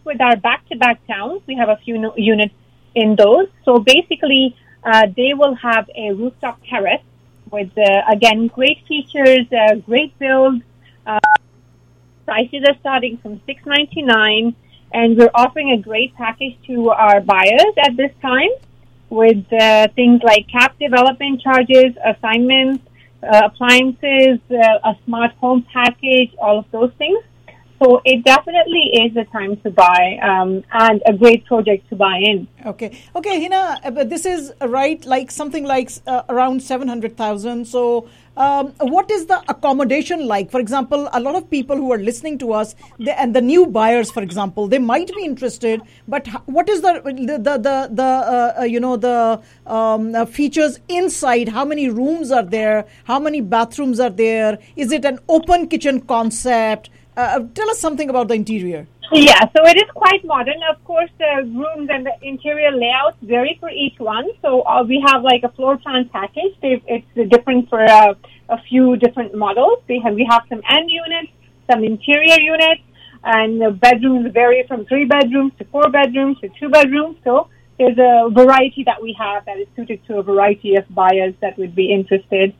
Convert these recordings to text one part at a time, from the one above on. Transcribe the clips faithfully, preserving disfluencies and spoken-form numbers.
with our back-to-back towns. We have a few no- units in those. So basically, uh, they will have a rooftop terrace with, uh, again, great features, uh, great build. Uh, prices are starting from six ninety-nine, and we're offering a great package to our buyers at this time with uh, things like cap development charges, assignments, uh, appliances, uh, a smart home package, all of those things. So it definitely is the time to buy um, and a great project to buy in. Okay. Okay, Hina, but this is right, like something like uh, around seven hundred thousand. So um, what is the accommodation like? For example, a lot of people who are listening to us they, and the new buyers, for example, they might be interested, but what is the, the, the, the, the uh, you know, the um, uh, features inside? How many rooms are there? How many bathrooms are there? Is it an open kitchen concept? Uh, tell us something about the interior. Yeah, so it is quite modern. Of course, the rooms and the interior layouts vary for each one. So uh, we have like a floor plan package. They've, it's different for uh, a few different models. We have, we have some end units, some interior units, and the bedrooms vary from three bedrooms to four bedrooms to two bedrooms. So there's a variety that we have that is suited to a variety of buyers that would be interested.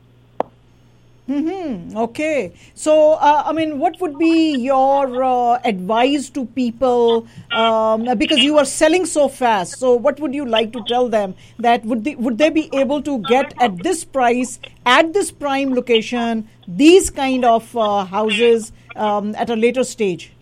Mm-hmm. Okay. So, uh, I mean, what would be your uh, advice to people? Um, because you are selling so fast. So, what would you like to tell them? That would they, would they be able to get at this price, at this prime location, these kind of uh, houses um, at a later stage?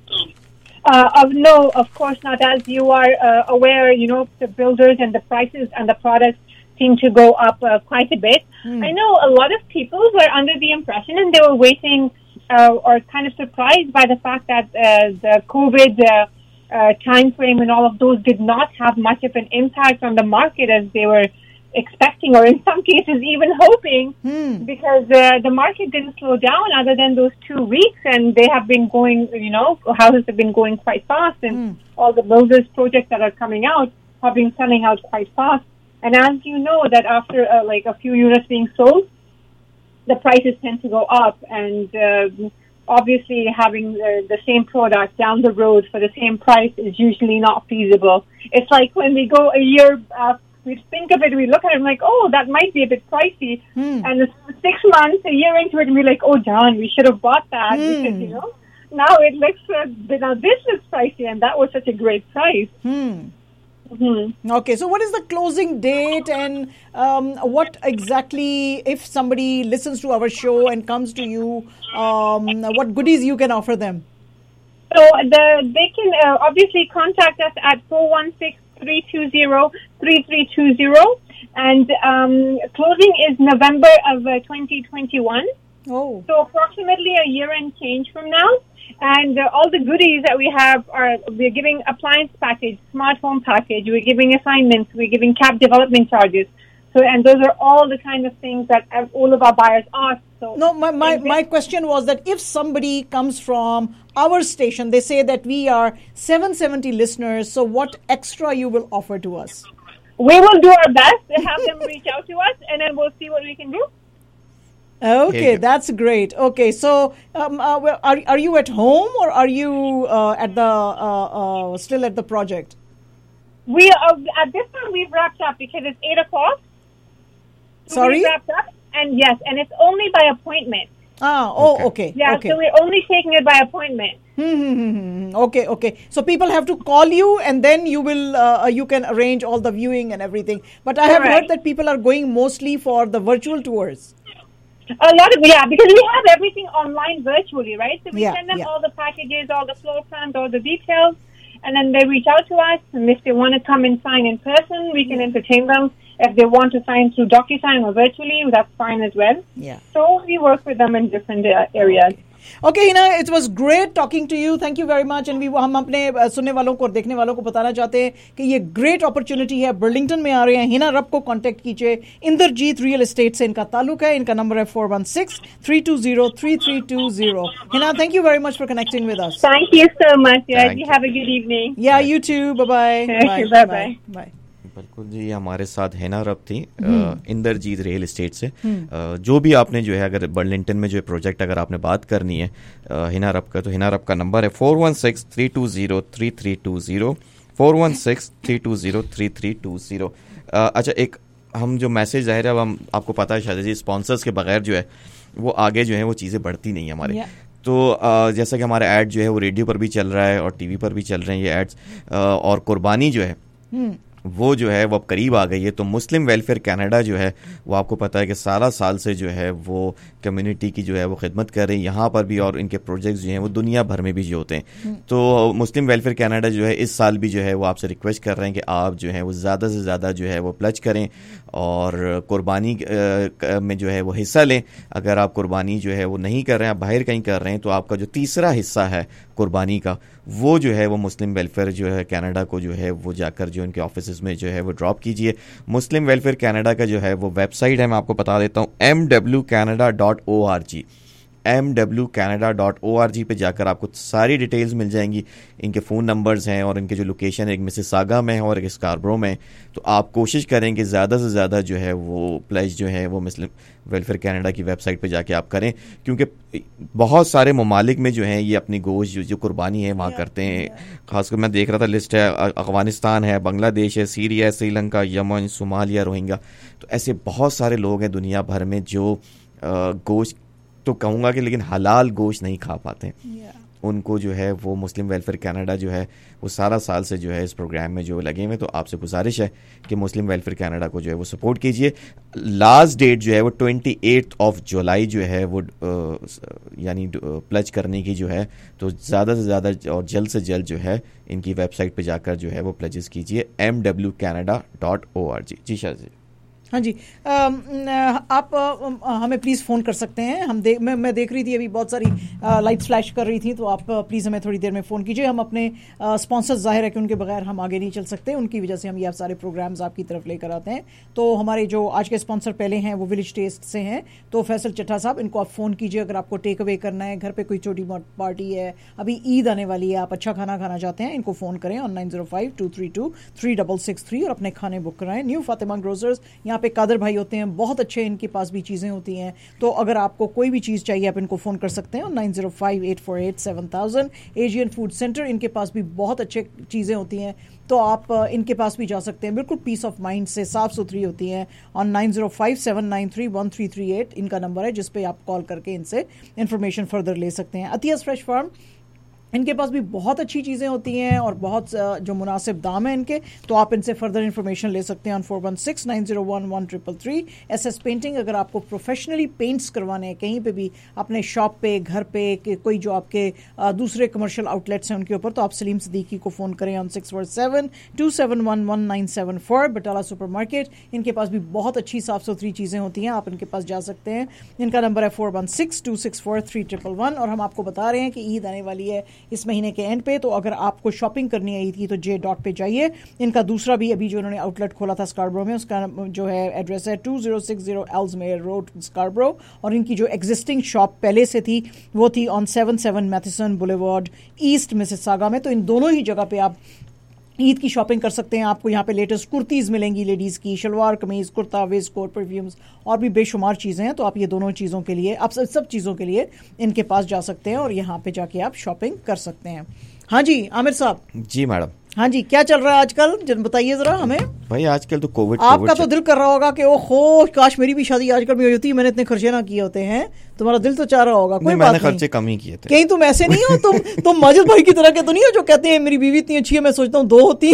Uh, of no, of course not. As you are uh, aware, you know, the builders and the prices and the products seem to go up uh, quite a bit. Mm. I know a lot of people were under the impression and they were waiting uh, or kind of surprised by the fact that uh, the COVID uh, uh, time frame and all of those did not have much of an impact on the market as they were expecting, or in some cases even hoping, mm. because uh, the market didn't slow down other than those two weeks, and they have been going, you know, houses have been going quite fast, and mm. all the builders projects that are coming out have been selling out quite fast. And as you know, that after uh, like a few units being sold, the prices tend to go up, and uh, obviously having the, the same product down the road for the same price is usually not feasible. It's like when we go a year, uh, we think of it, we look at it and like, oh, that might be a bit pricey. Hmm. And six months, a year into it, and we're like, oh, John, we should have bought that hmm. because, you know, now it looks, uh, now this looks pricey, and that was such a great price. Hmm. Mm-hmm. Okay, so what is the closing date, and um, what exactly, if somebody listens to our show and comes to you, um, what goodies you can offer them? So the they can uh, obviously contact us at four one six, three two zero, three three two zero, and um, closing is November of uh, twenty twenty-one. Oh. So approximately a year and change from now. And uh, all the goodies that we have are, we're giving appliance package, smart home package, we're giving assignments, we're giving cap development charges. So, and those are all the kind of things that all of our buyers ask. So, no, my, my, my question was that if somebody comes from our station, they say that we are seven seventy listeners, so what extra you will offer to us? We will do our best to have them reach out to us, and then we'll see what we can do. Okay, that's great. Okay, so um, uh, are are you at home, or are you uh, at the uh, uh, still at the project? We uh, at this time we've wrapped up because it's eight o'clock. Sorry, we wrapped up, and yes, and it's only by appointment. Ah, oh, okay. okay. Yeah, okay. so we're only taking it by appointment. Hmm. Okay, okay. So people have to call you, and then you will uh, you can arrange all the viewing and everything. But I have Correct. heard that people are going mostly for the virtual tours. A lot of, yeah, because we have everything online virtually, right? So we yeah, send them yeah. all the packages, all the floor plans, all the details, and then they reach out to us. And if they want to come and sign in person, we can entertain them. If they want to sign through DocuSign or virtually, that's fine as well. Yeah. So we work with them in different uh, areas. Okay. Okay, Hina, it was great talking to you. Thank you very much. And we हम अपने सुनने वालों को और देखने वालों को बताना चाहते हैं कि ये great opportunity है. बर्लिंगटन में आ रहे हैं. हिना रब को contact कीजिए. इंद्रजीत रियल एस्टेट से इनका ताल्लुक है. इनका नंबर है four one six, three two zero, three three two zero. Hina, thank you very much for connecting with us. Thank you so much. Yeah, you have a good evening. Yeah, you too. Bye-bye. Bye-bye. Bye-bye. Bye. बिल्कुल जी, हमारे साथ हिना रब थी Inderjit real estate से। जो भी आपने जो है अगर बर्लिंगटन में जो प्रोजेक्ट अगर आपने बात करनी है हिना रब का, तो हिना रब का नंबर है four one six three two zero three three two zero, four one six three two zero three three two zero. अच्छा, एक हम जो मैसेज ज़ाहिर है, अब हम आपको पता है शायद जी, स्पॉन्सर्स के बगैर जो है वो आगे जो है वो चीज़ें बढ़ती नहीं है हमारे। yeah. तो आ, जैसा कि हमारा ऐड जो है वो रेडियो पर भी चल रहा है और टीवी पर भी चल रहे हैं ये एड्स, और कुर्बानी जो है hmm. वो जो है वो अब करीब आ गई है। तो मुस्लिम वेलफेयर कनाडा जो है वो आपको पता है कि सारा साल से जो है वो कम्युनिटी की जो है वो खिदमत कर रही है यहाँ पर भी, और इनके प्रोजेक्ट्स जो हैं वो दुनिया भर में भी जो होते हैं। तो मुस्लिम वेलफेयर कनाडा जो है इस साल भी जो है वो आपसे रिक्वेस्ट कर रहे हैं कि आप जो है वो ज़्यादा से ज़्यादा जो है वो प्लज करें और कुर्बानी में जो है वो हिस्सा लें। अगर आप कुर्बानी जो है वो नहीं कर रहे हैं, आप बाहर कहीं कर रहे हैं, तो आपका जो तीसरा हिस्सा है कुर्बानी का, वो जो है वो मुस्लिम वेलफेयर जो है कनाडा को जो है वो जाकर जो उनके ऑफिस में जो है वो ड्रॉप कीजिए। मुस्लिम वेलफेयर कनाडा का जो है वो वेबसाइट है, मैं आपको बता देता हूँ, M W Canada dot O R G, M W Canada dot O R G पे जाकर आपको सारी डिटेल्स मिल जाएंगी। इनके फ़ोन नंबर्स हैं और इनके जो लोकेशन है, एक मिसिसागा में है और एक स्कारब्रो में। तो आप कोशिश करें कि ज़्यादा से ज़्यादा जो है वो प्लेज जो है वो मुस्लिम वेलफेयर कनाडा की वेबसाइट पे जाके आप करें, क्योंकि बहुत सारे ममालिक में जो है ये अपनी गोश्त जो, जो कुर्बानी है वहाँ करते हैं। खासकर मैं देख रहा था लिस्ट है, अफगानिस्तान है, बांग्लादेश है, सीरिया है, श्रीलंका, यमन, सोमालिया, रोहिंग्या। तो ऐसे बहुत सारे लोग हैं दुनिया भर में जो गोश्त तो कहूँगा कि लेकिन हलाल गोश्त नहीं खा पाते। yeah. उनको जो है वो मुस्लिम वेलफेयर कनाडा जो है वो सारा साल से जो है इस प्रोग्राम में जो लगे हुए। तो आपसे गुजारिश है कि मुस्लिम वेलफेयर कनाडा को जो है वो सपोर्ट कीजिए। लास्ट डेट जो है वो ट्वेंटी एट्थ ऑफ जुलाई जो है वो यानी प्लज करने की जो है, तो ज़्यादा से ज़्यादा और जल्द से जल्द जो है इनकी वेबसाइट पर जाकर जो है वो प्लजेस कीजिए, M W Canada dot O R G. जी शाह जी। हाँ जी, आ, आप आ, हमें प्लीज़ फ़ोन कर सकते हैं। हम देख मैं मैं देख रही थी अभी बहुत सारी लाइट्स फ्लैश कर रही थी, तो आप प्लीज़ हमें थोड़ी देर में फ़ोन कीजिए। हम अपने स्पॉन्सर्स ज़ाहिर है कि उनके बगैर हम आगे नहीं चल सकते, उनकी वजह से हम ये सारे प्रोग्राम्स आपकी तरफ लेकर आते हैं। तो हमारे जो आज के स्पॉन्सर पहले हैं वो विलेज टेस्ट से हैं, तो फैसल चट्टा साहब, इनको आप फ़ोन कीजिए अगर आपको टेक अवे करना है, घर पर कोई छोटी पार्टी है, अभी ईद आने वाली है, आप अच्छा खाना खाना चाहते हैं, इनको फ़ोन करें on nine zero five two three two three double six three और अपने खाने बुक कराएं। न्यू फातिमा ग्रोसर्स, यहाँ पे कादर भाई होते हैं, बहुत अच्छे इनके पास भी चीज़ें होती हैं। तो अगर आपको कोई भी चीज़ चाहिए आप इनको फ़ोन कर सकते हैं nine zero five eight four eight seven thousand. Asian food centre, इनके पास भी बहुत अच्छे चीज़ें होती हैं, तो आप इनके पास भी जा सकते हैं, बिल्कुल पीस ऑफ माइंड से साफ़ सुथरी होती हैं। On nine zero five seven nine three one three three eight इनका नंबर है, जिस पे आप कॉल करके इनसे इन्फॉर्मेशन फर्दर ले सकते हैं। अतियास फ्रेश फार्म, इनके पास भी बहुत अच्छी चीज़ें होती हैं और बहुत जो मुनासिब दाम है इनके, तो आप इनसे फर्दर इन्फॉर्मेशन ले सकते हैं on four one six nine zero one one triple three. S S painting, अगर आपको प्रोफेशनली पेंट्स करवाने हैं कहीं पे भी, अपने शॉप पे, घर पे, कोई जो आपके दूसरे कमर्शियल आउटलेट्स हैं उनके ऊपर, तो आप सलीम सदीकी को फ़ोन करें on six four seven two seven one one nine seven four. Batala super market, इनके पास भी बहुत अच्छी साफ़ सुथरी चीज़ें होती हैं, आप इनके पास जा सकते हैं। इनका नंबर है four one six two six four three triple one. और हम आपको बता रहे हैं कि ईद आने वाली है इस महीने के एंड पे, तो अगर आपको शॉपिंग करनी है ईद की तो जे डॉट पे जाइए। इनका दूसरा भी अभी जो उन्होंने आउटलेट खोला था स्कारब्रो में, उसका जो है एड्रेस है two zero six zero Ellesmere road Scarborough, और इनकी जो एग्जिस्टिंग शॉप पहले से थी वो थी on seven seven Matheson boulevard east Mississauga में। तो इन दोनों ही जगह पे आप ईद की शॉपिंग कर सकते हैं। आपको यहाँ पे लेटेस्ट कुर्तीज़ मिलेंगी, लेडीज़ की शलवार कमीज़, कुर्ता, वेस्ट कोट, परफ्यूम्स और भी बेशुमार चीज़ें हैं। तो आप ये दोनों चीज़ों के लिए, आप सब सब चीज़ों के लिए इनके पास जा सकते हैं और यहाँ पे जाके आप शॉपिंग कर सकते हैं। हाँ जी आमिर साहब। जी मैडम। हाँ जी, क्या चल रहा है आजकल, बताइए जरा हमें। भाई आजकल तो कोविड, आपका तो दिल कर रहा होगा कि ओहो काश मेरी भी शादी आजकल में होती, मैंने इतने खर्चे ना किए होते हैं, तुम्हारा दिल तो चाह रहा होगा। कोई बात नहीं, खर्चे कम ही किए थे। कहीं तुम ऐसे नहीं हो, तुम तुम माजिद भाई की तरह के तो नहीं हो जो कहते हैं मेरी बीवी इतनी अच्छी है, मैं सोचता हूँ दो होती।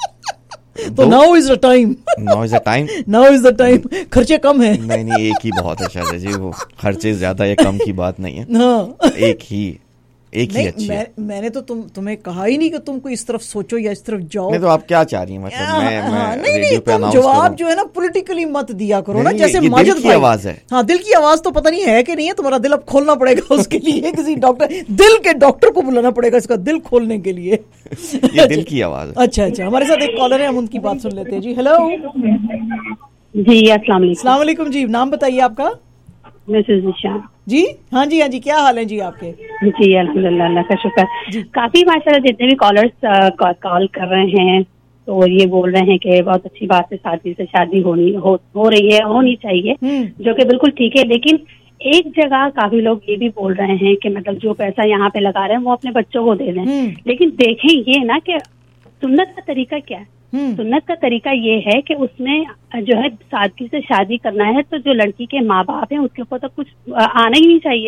तो now is the time, now is the time, now is the time. खर्चे कम है। नहीं नहीं, एक ही बहुत है शायद जी, वो खर्चे ज्यादा या कम की बात नहीं है। हाँ। एक ही एक ही अच्छी मैं, है। मैंने तो तुम तुम्हें कहा ही नहीं कि तुम कोई इस तरफ सोचो या इस तरफ जाओ। नहीं तो आप क्या चाह रही हैं, मतलब आ, मैं, हाँ, मैं नहीं नहीं, तुम जवाब जो है ना पॉलिटिकली मत दिया करो ना, जैसे माजिद भाई। आवाज है, हाँ दिल की आवाज तो पता नहीं है कि नहीं है, तुम्हारा दिल अब खोलना पड़ेगा उसके लिए, किसी डॉक्टर, दिल के डॉक्टर को बुलाना पड़ेगा इसका दिल खोलने के लिए। ये दिल की आवाज है। अच्छा अच्छा, हमारे साथ एक कॉलर है, हम उनकी बात सुन लेते हैं। जी हेलो जी, अस्सलाम वालेकुम जी, नाम बताइए आपका। मिसेस निशा जी। हाँ जी हाँ जी, क्या हाल है जी आपके? जी अल्हम्दुलिल्लाह, अल्लाह का शुक्र। काफी माशाल्लाह जितने भी कॉलर्स कॉल कर रहे हैं तो ये बोल रहे हैं कि बहुत अच्छी बात है, सादगी से शादी होनी हो, हो रही है, होनी चाहिए, जो कि बिल्कुल ठीक है। लेकिन एक जगह काफी लोग ये भी बोल रहे हैं कि मतलब जो पैसा यहाँ पे लगा रहे हैं वो अपने बच्चों को दे दें। लेकिन देखें ये ना कि सुन्नत का तरीका क्या है। सुन्नत का तरीका ये है कि उसमें जो है सादगी से शादी करना है तो जो लड़की के माँ बाप हैं उसके ऊपर तो कुछ आना ही नहीं चाहिए,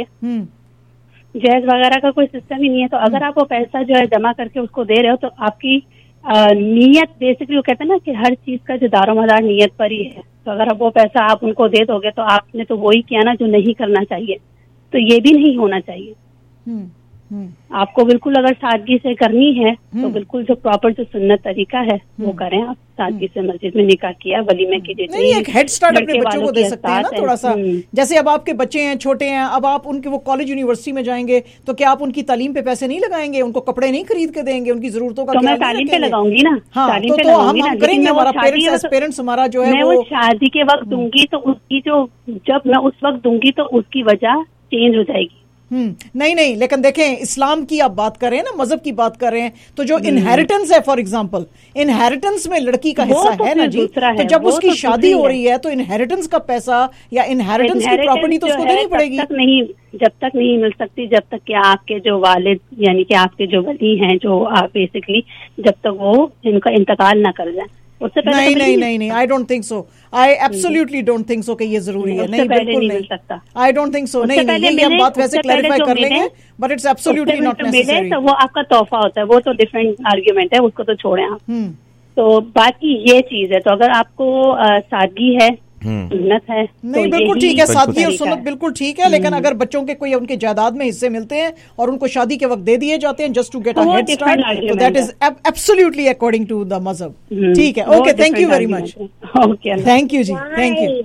जहेज वगैरह का कोई सिस्टम ही नहीं है। तो अगर आप वो पैसा जो है जमा करके उसको दे रहे हो तो आपकी आ, नीयत बेसिकली वो कहते हैं ना कि हर चीज का जो दारोमदार नीयत पर ही है। तो अगर आप वो पैसा आप उनको दे दोगे तो आपने तो वही किया ना जो नहीं करना चाहिए। तो ये भी नहीं होना चाहिए। हुँ, हुँ. आपको बिल्कुल अगर सादगी से करनी है तो बिल्कुल जो प्रॉपर जो सुन्नत तरीका है वो करें। आप सादगी से मस्जिद में निकाह किया, वलीमे कीजिए। नहीं, एक हेड स्टार्ट अपने बच्चों को दे सकते हैं ना थोड़ा सा। जैसे अब आपके बच्चे हैं, छोटे हैं, अब आप उनके वो कॉलेज यूनिवर्सिटी में जाएंगे तो क्या आप उनकी तालीम पे पैसे नहीं लगाएंगे, उनको कपड़े नहीं खरीद के देंगे, उनकी जरूरतों का तो मैं तालीम पे लगाऊंगी ना। हाँ, तो, तो हम हम करेंगे, हमारा पेरेंट्स पेरेंट्स हमारा जो है मैं वो शादी के वक्त दूंगी तो उसकी जो जब मैं उस वक्त दूंगी तो उसकी वजह चेंज हो जाएगी। हम्म नहीं नहीं लेकिन देखें, इस्लाम की आप बात कर रहे हैं ना, मजहब की बात कर रहे हैं, तो जो इनहेरिटेंस है, फॉर एग्जांपल इनहेरिटेंस में लड़की का हिस्सा तो है ना जी, तो जब उसकी तो शादी हो रही है तो इनहेरिटेंस का पैसा या इनहेरिटेंस की प्रॉपर्टी तो उसको देनी पड़ेगी। जब तक नहीं जब तक नहीं मिल सकती, जब तक कि आपके जो वालिद यानी कि आपके जो वली हैं, जो आप बेसिकली जब तक वो इनका इंतकाल ना कर जाए उससे पहले नहीं नहीं नहीं नहीं I don't think so, I absolutely don't think so कि ये जरूरी है। नहीं, बिल्कुल नहीं, आई डोंट थिंक सो। नहीं नहीं ये हम बात वैसे क्लैरिफाई कर लेंगे, but it's absolutely not necessary. तो वो आपका तोहफा होता है, वो तो डिफरेंट आर्ग्यूमेंट है, उसको तो छोड़ें आप। तो बाकी ये चीज है, तो अगर आपको सादगी है, सुन्नत है, नहीं तो बिल्कुल ठीक है, सादगी और सुन्नत बिल्कुल ठीक है। लेकिन अगर बच्चों के कोई उनके जायदाद में हिस्से मिलते हैं और उनको शादी के वक्त दे दिए जाते हैं just to get a head start, तो that is absolutely according to the मजहब। ठीक है, okay, thank you very much. Okay, thank you जी, थैंक यू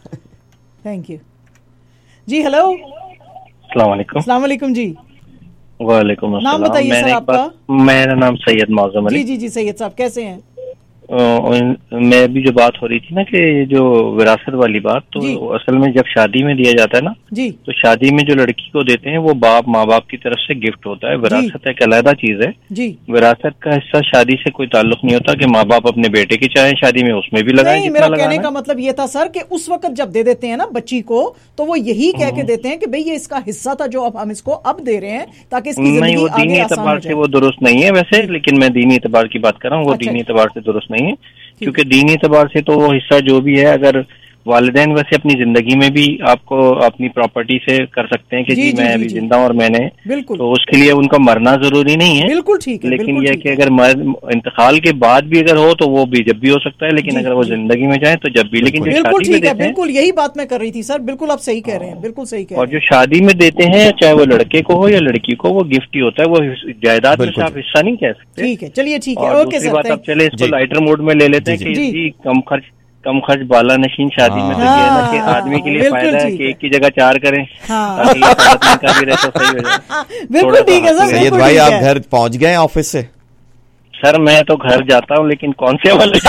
थैंक यू जी। हेलो, अस्सलाम वालेकुम। अस्सलाम वालेकुम जी। वालेकुम अस्सलाम। नाम बताइए सर आपका? मेरा नाम सैयद मौजम अली। जी जी जी सैयद साहब, कैसे हैं? मैं भी जो बात हो रही थी ना कि जो विरासत वाली बात, तो असल में जब शादी में दिया जाता है ना जी, तो शादी में जो लड़की को देते हैं वो बाप माँ बाप की तरफ से गिफ्ट होता है। विरासत एक अलग चीज है जी। विरासत का हिस्सा शादी से कोई ताल्लुक नहीं होता कि माँ बाप अपने बेटे की चाहे शादी में उसमें भी लगाए। नहीं, मेरा कहने का मतलब ये था सर कि उस वक्त जब दे देते हैं ना बच्ची को, तो वो यही कह के देते हैं कि भाई ये इसका हिस्सा था जो अब हम इसको अब दे रहे हैं ताकि इसकी जिंदगी आगे आसान हो जाए। दीनी एतबार से वो दुरुस्त नहीं है वैसे, लेकिन मैं दीनी एतबार की बात कर रहा हूँ, वो दीनी एतबार से दुरुस्त नहीं है। क्योंकि दीनी एतबार से तो वो हिस्सा जो भी है, अगर वालिदैन वैसे अपनी जिंदगी में भी आपको अपनी प्रॉपर्टी से कर सकते हैं कि जी, जी, जी मैं अभी जिंदा हूं और मैंने, तो उसके लिए उनका मरना जरूरी नहीं है। बिल्कुल ठीक है, लेकिन यह कि अगर इंतकाल के बाद भी अगर हो तो वो भी जब भी हो सकता है, लेकिन अगर वो जिंदगी में जाए तो जब भी। लेकिन बिल्कुल ठीक है, बिल्कुल यही बात मैं कर रही थी सर, बिल्कुल आप सही कह रहे हैं, बिल्कुल सही कह रहे हैं। और जो शादी में देते हैं, चाहे वो लड़के को हो या लड़की को, वो गिफ्ट ही होता है, वो जायदाद में से आप हिस्सा नहीं कह सकते। ठीक है, चलिए ठीक है, ओके सर। बात अब चले इसको लाइटर मोड में ले लेते हैं कि जी कम खर्च कम खर्च बाला नशीन शादी में तो ये है ना कि आदमी के लिए फायदा है कि एक की जगह चार करें ताकि का भी रहे तो सही हो जाए। बिल्कुल ठीक है सर। सैयद भाई आप घर पहुंच गए ऑफिस से? सर मैं तो घर जाता हूँ, लेकिन कौन से वाले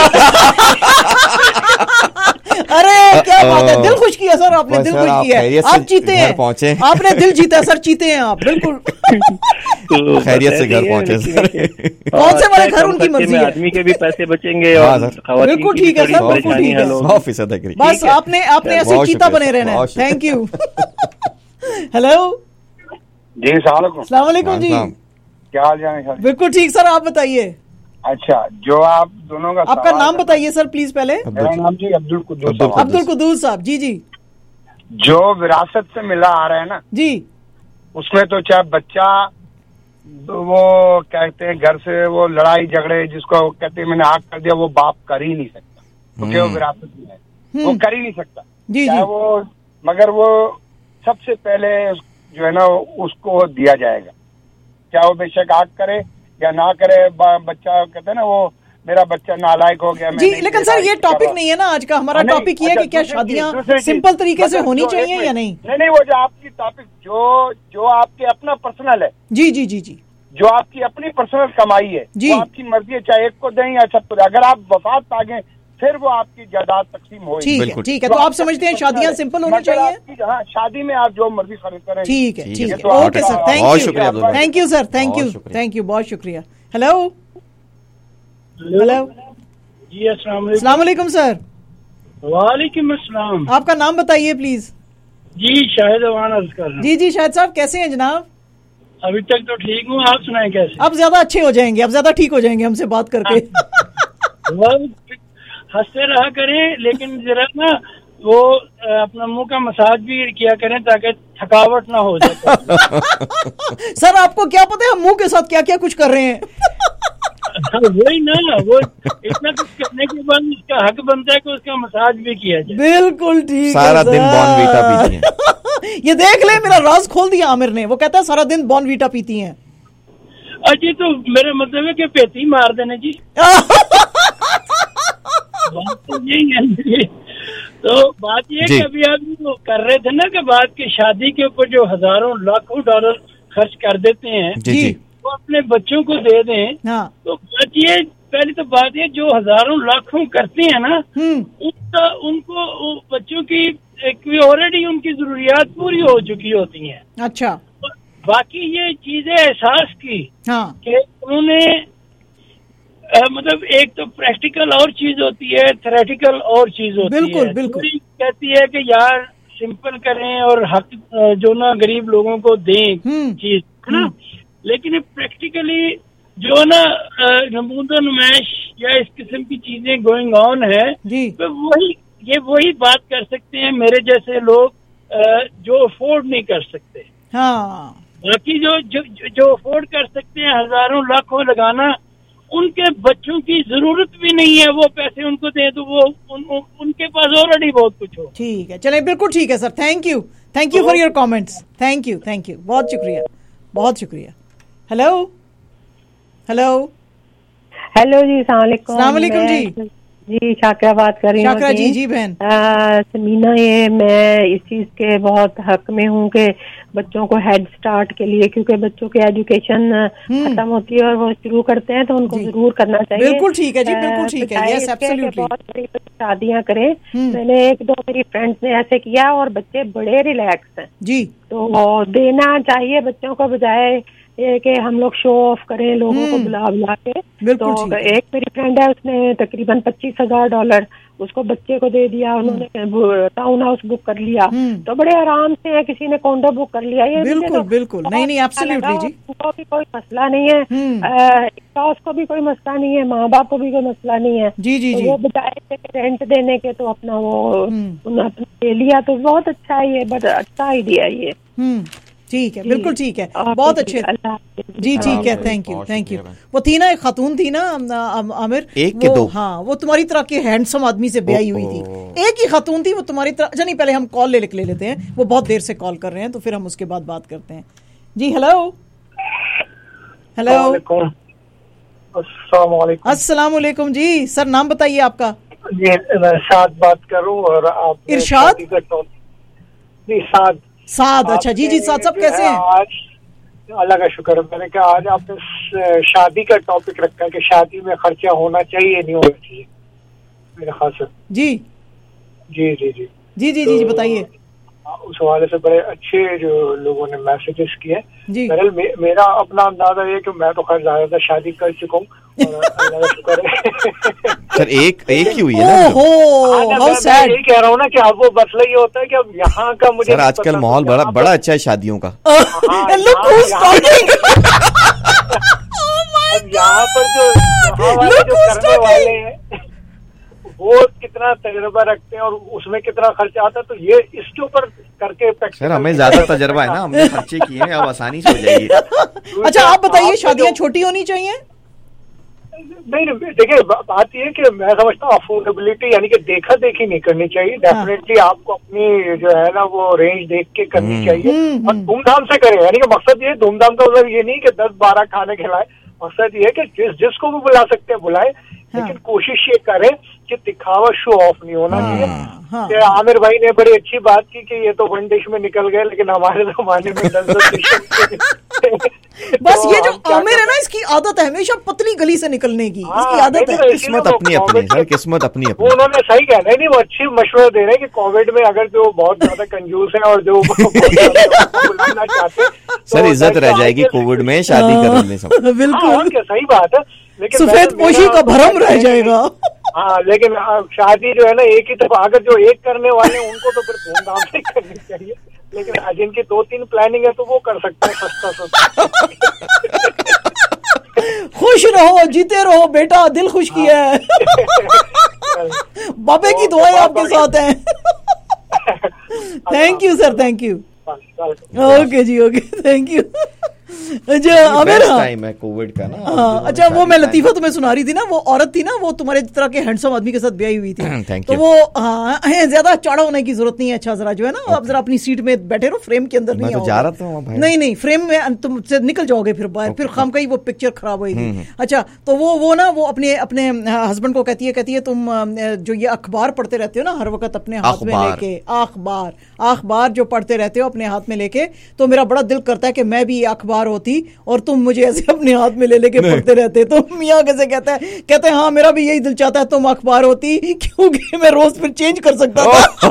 अरे क्या बात है, दिल खुश किया सर आपने, दिल खुश किया। आप जीते हैं, पहुंचे आपने दिल जीता सर, जीते हैं आप बिल्कुल। खैरियत से घर पहुंचे सर। कौन से वाले घर उनकी मर्जी है, आदमी के भी पैसे बचेंगे और बिल्कुल ठीक है सर, बिल्कुल ठीक है, सौ फीसद एग्री। बस आपने आपने ऐसे चीता बने रहना है। Thank you. हेलो जी, अस्सलाम वालेकुम जी, क्या हाल चाल है? बिल्कुल ठीक सर, आप बताइए। अच्छा, जो आप दोनों का आपका नाम बताइए सर प्लीज पहले। मेरा नाम जी अब्दुल कुद्दूस। अब्दुल कुद्दूस साहब, जी जी। जो विरासत से मिला आ रहा है ना जी, उसमें तो चाहे बच्चा वो कहते हैं घर से वो लड़ाई झगड़े जिसको कहते हैं मैंने आग कर दिया, वो बाप कर ही नहीं सकता क्योंकि वो विरासत में है, वो कर ही नहीं सकता जी जी। वो मगर वो सबसे पहले जो है ना उसको दिया जाएगा, क्या वो बेशक आग करे या ना करे। बच्चा कहते हैं ना वो मेरा बच्चा नालायक हो गया जी। लेकिन सर ये टॉपिक नहीं है ना आज का, हमारा टॉपिक ये है कि क्या शादियां सिंपल तरीके से होनी चाहिए या नहीं। नहीं नहीं, वो जो आपकी टॉपिक जो जो आपके अपना पर्सनल है जी जी जी जी, जो आपकी अपनी पर्सनल कमाई है जी, वो आपकी मर्जी है, चाहे एक को दें या सब कुछ। अगर आप वफात पा गए फिर वो आपकी जायदाद तकसीम होगी। ठीक है, ठीक है। तो आप समझते हैं शादियां सिंपल होनी चाहिए? हाँ, शादी में आप जो मर्जी खरीद करें। ठीक है, ठीक है, okay sir, thank you, thank you sir, thank you, thank you, बहुत शुक्रिया। हेलो हेलो जी अस्सलाम अस्सलाम वालेकुम सर। वालेकुम अस्सलाम। आपका नाम बताइए प्लीज। जी शाहिद अवान अर्ज कर रहा हूँ। जी जी शाहिद साहब कैसे हैं जनाब? अभी तक तो ठीक हूँ, आप सुनाएं कैसे? अब ज्यादा अच्छे हो जाएंगे, अब ज्यादा ठीक हो जाएंगे हमसे बात करके। हंसते रहा करें, लेकिन जरा ना वो अपना मुंह का मसाज भी किया करें ताकि थकावट ना हो जाए। सर आपको क्या पता है हम मुंह के साथ क्या क्या कुछ कर रहे हैं? वही ना, वो इतना कुछ करने के बाद उसका हक बनता है कि उसका मसाज भी किया जाए। बिल्कुल ठीक। सारा दिन बॉर्नवीटा पीती हैं। ये देख ले, मेरा राज खोल दिया आमिर ने। वो कहता है सारा दिन बॉर्नवीटा पीती हैं। अजी तो मेरा मतलब है कि पेटी मार देने जी। बात तो यही है। तो बात ये कि अभी आप जो कर रहे थे ना कि बात की शादी के ऊपर जो हजारों लाखों डॉलर खर्च कर देते हैं जी जी वो अपने बच्चों को दे दें। हाँ। तो बात ये, पहली तो बात ये, जो हजारों लाखों करते हैं ना उनका उनको बच्चों की ऑलरेडी उनकी जरूरियात पूरी हो चुकी होती हैं। अच्छा। बाकी ये चीजें एहसास की हाँ। कि उन्होंने आ, मतलब एक तो प्रैक्टिकल और चीज होती है, थ्योरेटिकल और चीज होती बिल्कुल, है। बिल्कुल। कहती है कि यार सिंपल करें और हक जो ना गरीब लोगों को दें चीज, है ना, लेकिन प्रैक्टिकली जो ना नमूना नुमाइश या इस किस्म की चीजें गोइंग ऑन है, तो वही ये वही बात कर सकते हैं मेरे जैसे लोग जो अफोर्ड नहीं कर सकते। हाँ। बाकी जो जो जो अफोर्ड कर सकते हैं हजारों लाखों लगाना, उनके बच्चों की जरूरत भी नहीं है वो पैसे उनको दें तो वो उन, उन, उनके पास ऑलरेडी बहुत कुछ हो। ठीक है, चलिए बिल्कुल ठीक है sir. Thank you, thank you for your comments. Thank you, thank you, बहुत शुक्रिया, बहुत शुक्रिया। हेलो हेलो हेलो जी, अस्सलाम वालेकुम। अस्सलाम वालेकुम जी। जी शाकरा बात कर रही हूँ। शाकरा जी। जी बहन। समीना, ये मैं इस चीज के बहुत हक में हूँ कि बच्चों को हेड स्टार्ट के लिए, क्योंकि बच्चों की एजुकेशन खत्म होती है और वो शुरू करते हैं तो उनको जरूर करना चाहिए। बिल्कुल ठीक है जी, बिल्कुल ठीक है। Yes absolutely. बहुत बड़ी शादियां करें। मैंने एक दो मेरी फ्रेंड्स ने ऐसे किया और बच्चे बड़े रिलैक्स हैं जी। तो देना चाहिए बच्चों को, बजाय ये कि हम लोग शो ऑफ करें लोगों को बुला बुला के। तो एक मेरी फ्रेंड है, उसने तकरीबन पच्चीस हजार डॉलर उसको बच्चे को दे दिया। उन्होंने टाउन हाउस बुक कर लिया तो बड़े आराम से है, किसी ने कोंडो बुक कर लिया। ये बिल्कुल तो बिल्कुल नहीं नहीं एब्सोल्युटली जी। उनको भी कोई मसला नहीं है, सास को भी कोई मसला नहीं है, माँ बाप को भी कोई मसला नहीं है। जी जी तो जी। वो बजाय रेंट देने के तो अपना वो उन्होंने ले लिया, तो बहुत अच्छा है ये, बड़ा अच्छा आइडिया है ये। ठीक है, बिल्कुल ठीक है, बहुत अच्छे जी। ठीक है, थैंक यू, थैंक यू। वो थी ना, एक खातून थी ना आमिर, एक के दो। हाँ, वो तुम्हारी तरह के हैंडसम आदमी से ब्याही हुई थी। एक ही खातून थी वो तुम्हारी तरह। अच्छा नहीं, पहले हम कॉल ले ले लेते हैं, वो बहुत देर से कॉल कर रहे हैं तो फिर हम उसके बाद बात करते हैं जी। हेलो हेलो अस्सलाम वालेकुम जी। सर नाम बताइए आपका? जी इरशाद बात करूं और आप इरशाद नहीं साद साद। अच्छा जी जी, साद साहब कैसे हैं? आज अल्लाह का शुक्र है। मैंने कहा आज आपने शादी का टॉपिक रखा है कि शादी में खर्चा होना चाहिए नहीं होना चाहिए मेरे ख्याल से। जी जी जी जी जी जी जी बताइए। उस हवाले से बड़े अच्छे जो लोगों ने मैसेजेस किए। बहरहाल मे, मेरा अपना अंदाजा ये कि मैं तो खैर ज्यादा शादी कर चुका हूँ और अल्लाह का शुक्र है। सर एक एक ही हुई है ना। मैं यही कह रहा हूँ ना कि अब वो मसला ये होता है कि अब यहाँ का मुझे सर आजकल माहौल बड़ा बड़ा अच्छा है शादियों का। यहाँ पर जो करने वाले हैं वो कितना तजर्बा रखते हैं और उसमें कितना खर्चा आता है, तो ये इसके ऊपर करके। सर हमें ज्यादा तजर्बा है ना, हमने खर्चे किए हैं, अब आसानी से हो जाएगी। अच्छा आप बताइए, शादियां छोटी होनी चाहिए? नहीं देखिए, बात ये कि मैं समझता हूँ अफोर्डेबिलिटी यानी कि देखा देखी नहीं करनी चाहिए। डेफिनेटली आपको अपनी जो है ना वो रेंज देख के करनी चाहिए और धूमधाम से करें। यानी कि मकसद ये धूमधाम का मतलब ये नहीं कि दस बारह खाने खिलाए, मकसद ये है कि जिस जिसको भी बुला सकते हैं बुलाए, लेकिन कोशिश ये करें कि दिखावा शो ऑफ नहीं होना चाहिए। हाँ, हाँ। आमिर भाई ने बड़ी अच्छी बात की कि ये तो वन डिश में निकल गए, लेकिन हमारे जमाने में दस दस डिश। बस ये जो आमिर है ना, इसकी आदत है हमेशा पतली गली से निकलने की। हाँ, इसकी आदत है। किस्मत अपनी अपनी है, किस्मत अपनी अपनी। वो उन्होंने सही कहा है, नहीं वो अच्छी मशवरा दे रहे हैं कि कोविड में अगर जो बहुत ज्यादा कंजूस है और जो बुलाना चाहते हैं, सर इज्जत रह जाएगी कोविड में शादी करने से। बिल्कुल सही बात है, लेकिन सफेद पोशी का भरम रह जाएगा। हाँ, लेकिन शादी जो है ना एक ही दफा, अगर जो एक करने वाले हैं उनको तो फिर धूमधाम से करनी चाहिए, लेकिन जिनकी दो तीन प्लानिंग है तो वो कर सकते हैं सस्ता सस्ता। खुश रहो, जीते रहो बेटा, दिल खुश किया है। बाबे की दुआएं आपके साथ हैं। Thank you sir, thank you. Okay जी, ओके, थैंक यू। अच्छा आमिर, टाइम है कोविड का ना। हाँ, अच्छा वो मैं लतीफा तुम्हें सुना रही थी ना, वो औरत थी ना, वो तुम्हारे तरह के हैंडसम आदमी के साथ ब्याही हुई थी, तो वो हाँ ज्यादा चौड़ा होने की जरूरत नहीं है। अच्छा जरा जो है ना, आप जरा अपनी सीट में बैठे रहो, फ्रेम के अंदर नहीं तो जा रहा था भाई। नहीं नहीं, फ्रेम में तुम से निकल जाओगे फिर बाहर, फिर खाम का ही वो पिक्चर खराब होगी। अच्छा तो वो वो ना वो अपने अपने हस्बैंड को कहती है कहती है तुम जो ये अखबार पढ़ते रहते हो ना हर वक्त अपने हाथ में लेके, अखबार अखबार जो पढ़ते रहते हो अपने हाथ में लेके, तो मेरा बड़ा दिल करता है कि मैं भी ये अखबार होती और तुम मुझे ऐसे अपने हाथ में ले लेके पढ़ते रहते। तो मियाँ कैसे कहता है, कहते हैं हाँ मेरा भी यही दिल चाहता है तुम अखबार होती, क्योंकि मैं रोज फिर चेंज कर सकता था।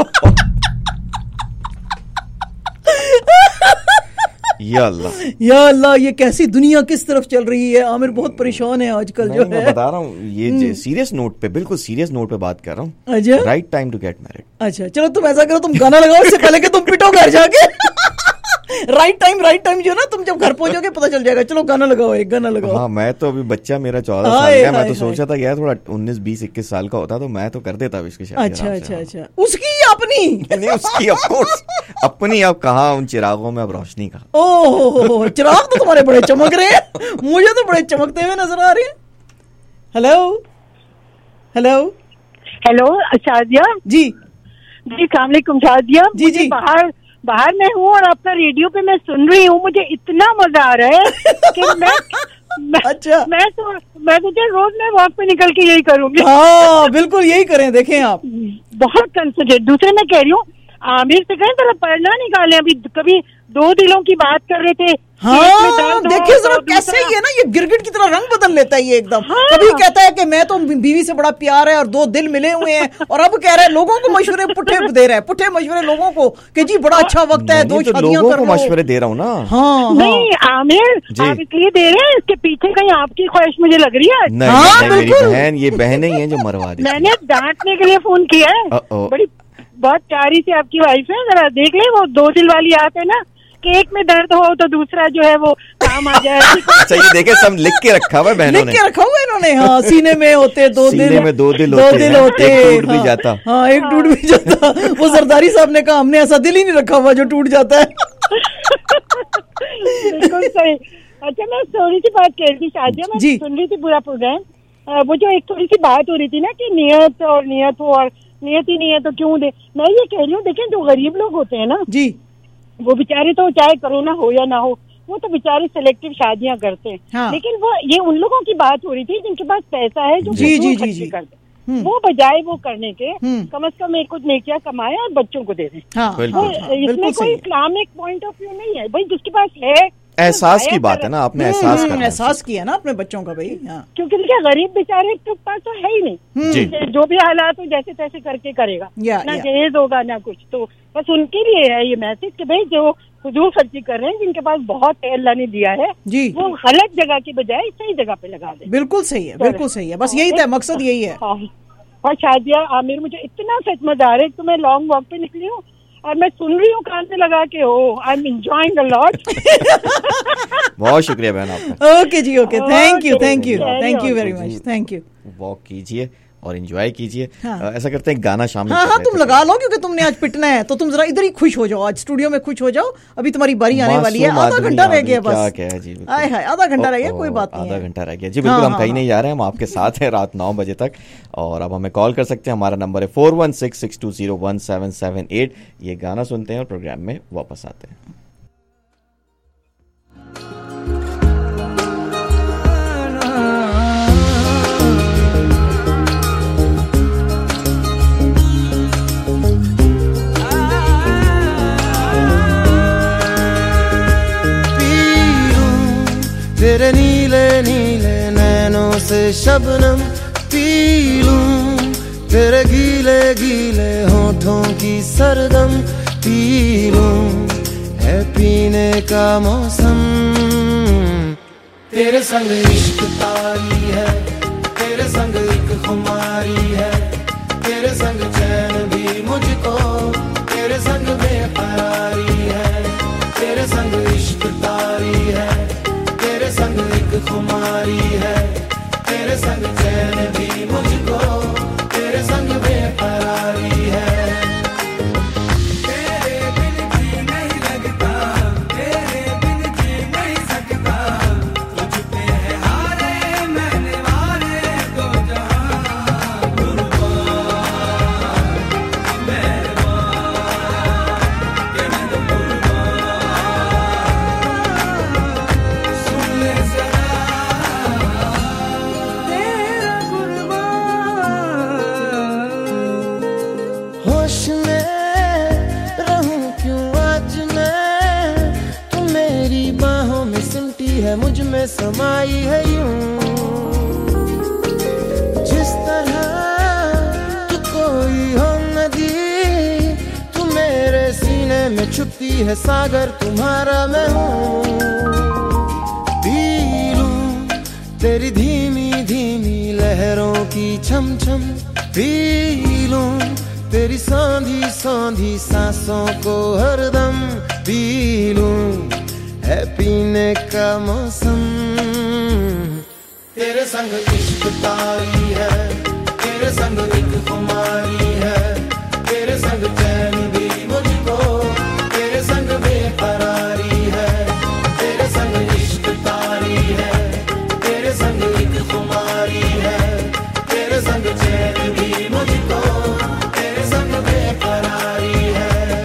या अल्लाह, या अल्लाह, ये कैसी दुनिया किस तरफ चल रही है। आमिर बहुत परेशान है आजकल जो है। मैं बता रहा हूँ ये सीरियस नोट पे, बिल्कुल सीरियस नोट पे बात कर रहा हूँ। अच्छा, right time to get married. अच्छा चलो तुम ऐसा करो, तुम गाना लगाओ इससे पहले कि तुम पिटो घर जाके। राइट टाइम, राइट टाइम जो है ना, तुम जब घर पहुंचोगे पता चल जाएगा। चलो गाना लगाओ, एक गाना लगाओ। हाँ, मैं तो अभी बच्चा मेरा चौदह साल का, मैं तो सोचा था यार थोड़ा उन्नीस बीस इक्कीस साल का होता तो मैं तो कर देता इसकी शादी। अच्छा अच्छा अच्छा, उसकी अपनी नहीं, उसकी ऑफ कोर्स अपनी। अब कहाँ उन चिरागों में अब रोशनी का। ओह, चिराग तो तुम्हारे बड़े चमक रहे हैं, मुझे तो बड़े चमकते हुए नजर आ रहे हैं। Hello hello hello Shadia ji जी, अस्सलाम वालेकुम शादिया जी जी। बाहर बाहर मैं हूँ और आपका रेडियो पे मैं सुन रही हूँ, मुझे इतना मजा आ रहा है कि मैं मैं, अच्छा मैं तो मैं तो रोज मैं वॉक पे निकल के यही करूंगी। हाँ बिल्कुल यही करें, देखें आप बहुत कंसंट्रेट। दूसरे मैं कह रही हूँ आमिर से कहें जरा पढ़ना निकालें, अभी कभी दो दिलों की बात कर रहे थे। हाँ देखिए जरा कैसे ही है ना, ये गिरगिट की तरह रंग बदल लेता है ये एकदम। हाँ। कभी कहता है कि मैं तो बीवी से बड़ा प्यार है और दो दिल मिले हुए हैं, और अब कह रहा है लोगों को मशवरे पुट्ठे दे रहा है, पुट्ठे मशवरे लोगों को कि जी बड़ा अच्छा वक्त है, दो शादियां कर लो। मशवरे दे रहा हूँ ना। हाँ नहीं आमिर, आप इसलिए दे रहे हैं, इसके पीछे कहीं आपकी ख्वाहिश मुझे लग रही है। नहीं, मेरी बहन, ये बहनें ही हैं जो मरवा दी। मैंने डांटने के लिए फोन किया है, बड़ी बहुत प्यारी सी आपकी वाइफ है, जरा देख ले वो दो दिल वाली आते हैं ना, कि एक में दर्द हो तो दूसरा जो है वो काम आ जाए। अच्छा ये देखे सब लिख के रखा हुआ है बहनों ने, लिख के रखा हुआ है इन्होंने। हाँ सीने में होते दो दिल, सीने में दो दिल दो होते, दिल होते, एक टूट भी जाता। हाँ एक टूट भी जाता। वो सरदारी साहब ने कहा हमने ऐसा दिल ही नहीं रखा हुआ जो टूट जाता है। बिल्कुल सही। अच्छा मैं थोड़ी सी बात कह रही थी शादिया, मैं सुन रही थी पूरा प्रोग्राम, वो जो एक थोड़ी सी बात हो रही थी ना कि नियत और नियत हो और नियत ही नहीं है तो क्यों दे। मैं ये कह रही हूँ देखें जो गरीब लोग होते हैं ना जी, वो बेचारे तो चाहे कोरोना हो या ना हो, वो तो बेचारे सिलेक्टिव शादियां करते हैं। हाँ। लेकिन वो ये उन लोगों की बात हो रही थी जिनके पास पैसा है, जो जी जी जी जी करते, वो बजाय वो करने के कम से कम एक कुछ नेकियां कमाए और बच्चों को दे दें। हाँ, इसमें कोई इस्लामिक पॉइंट ऑफ व्यू नहीं है भाई, जिसके पास है एहसास की बात है ना, आपने एहसास करना, एहसास किया ना अपने बच्चों का भाई। हाँ। क्योंकि देखिए गरीब बेचारे के पास तो है ही नहीं, जो भी हालात हो जैसे तैसे करके करेगा, या, ना या। जहेज होगा ना कुछ, तो बस उनके लिए है ये मैसेज कि भाई जो फजूल खर्ची कर रहे हैं, जिनके पास बहुत अल्लाह ने दिया है जी, वो गलत जगह की बजाय सही जगह पे लगा दे। बिल्कुल सही है, बिल्कुल सही है, बस यही था मकसद, यही है। और शादिया आमिर मुझे इतना सच मजा आ रहा है कि मैं लॉन्ग वॉक पे निकली हूँ और मैं सुन रही हूँ कान में लगा के, oh I am enjoying a lot. बहुत शुक्रिया बहन आपका। ओके जी, okay, thank you thank you thank you very much, thank you. Walk कीजिए और एंजॉय कीजिए। हाँ। ऐसा करते हैं गाना शामिल। हाँ हाँ तुम लगा लो, क्योंकि तुमने आज पिटना है तो तुम जरा इधर ही खुश हो जाओ, आज स्टूडियो में खुश हो जाओ। अभी तुम्हारी बारी आने वाली है, आधा घंटा रह गया बस। क्या क्या है जी, आए हाय आधा घंटा रह गया, कोई बात नहीं, आधा घंटा रह गया जी, बिल्कुल। हम कहीं नहीं जा रहे हैं, हम आपके साथ हैं रात नौ बजे तक, और अब हमें कॉल कर सकते हैं। हमारा नंबर है four one six six two zero one seven seven eight. ये गाना सुनते हैं और प्रोग्राम में वापस आते हैं। तेरे नीले नीले नैनों से शबनम पी लूं, तेरे गीले गीले होठों की सरगम पी लूं, है पीने का मौसम। तेरे संग इश्क तारी है, तेरे संग एक खुमारी है, तेरे संग चैन भी मुझको, तेरे संग बेकरारी है, तेरे संग इश्क तारी है, तेरे संग एक खुमारी है, तेरे संग चैन भी मुझको, तेरे संग बेकरारी है। मुझ में समाई है यूं, जिस तरह तू कोई हो नदी, तू मेरे सीने में छुपती है सागर, तुम्हारा मैं हूँ। पी लूं तेरी धीमी धीमी लहरों की छम छम, पी लूं तेरी सांधी सांधी सांसों को हरदम, पी लूं है पीने का मौसम। तेरे संग इश्क तारी है, तेरे संग एक खुमारी है, तेरे संग चैन भी मुझको, तेरे संग बेकरारी है, तेरे संग इश्क तारी है, तेरे संग एक खुमारी है, तेरे संग चैन भी मुझको, तेरे संग बेकरारी है।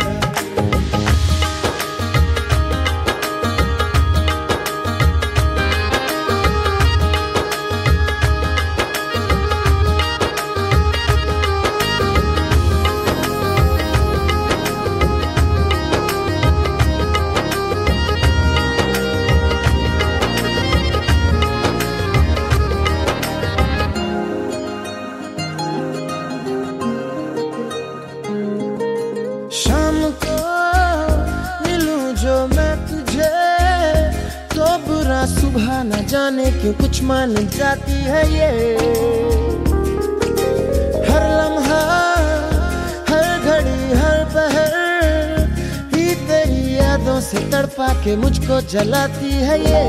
सुबह न जाने क्यों कुछ मान जाती है ये, हर लम्हा हर घड़ी हर पहर ही तेरी यादों से तड़पा के मुझको जलाती है ये।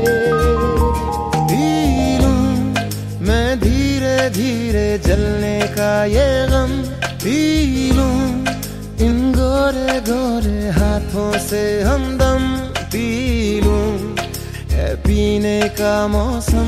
पी लूं मैं धीरे धीरे जलने का ये गम, पी लूं इन गोरे गोरे हाथों से हमदम, पी लूं पीने का मौसम।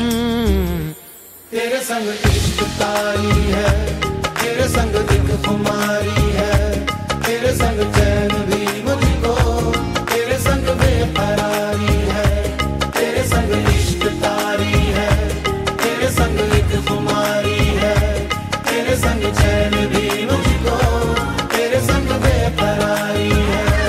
तेरे संग इश्क तारी है, तेरे संग एक खुमारी है, तेरे संग चैन भी मुझको, तेरे संग बेकरारी है, तेरे संग इश्क तारी है, तेरे संग एक खुमारी है, तेरे संग चैन भी मुझको, तेरे संग बेकरारी है।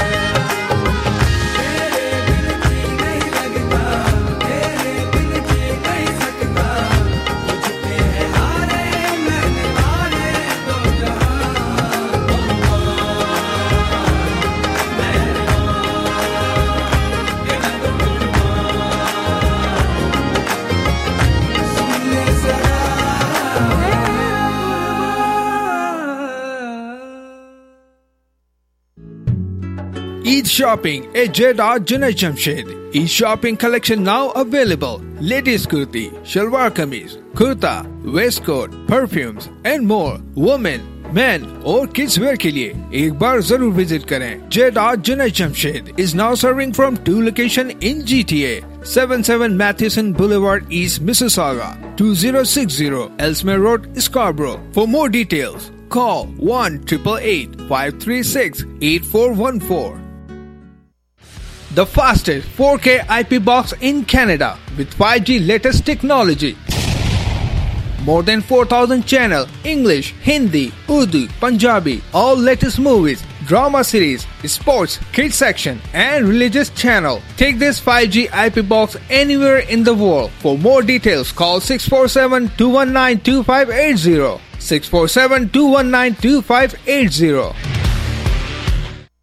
Eid Shopping at Jeddah Junaid Jamshed. Eid Shopping collection now available. Ladies kurti, shalwar kameez, kurta, waistcoat, perfumes and more. Women, men और kids wear के लिए एक बार जरूर विजिट करें. Jeddah Junaid Jamshed is now serving from two locations in G T A. seventy-seven Matheson Boulevard East Mississauga, two zero six zero Ellesmere Road, Scarborough. For more details, call one eight eight eight, five three six, eight four one four. The fastest four K I P box in Canada with five G latest technology. More than four thousand channel, English, Hindi, Urdu, Punjabi, all latest movies, drama series, sports, kids section and religious channel. Take this five G I P box anywhere in the world. For more details, call six four seven, two one nine, two five eight zero. six four seven, two one nine, two five eight zero.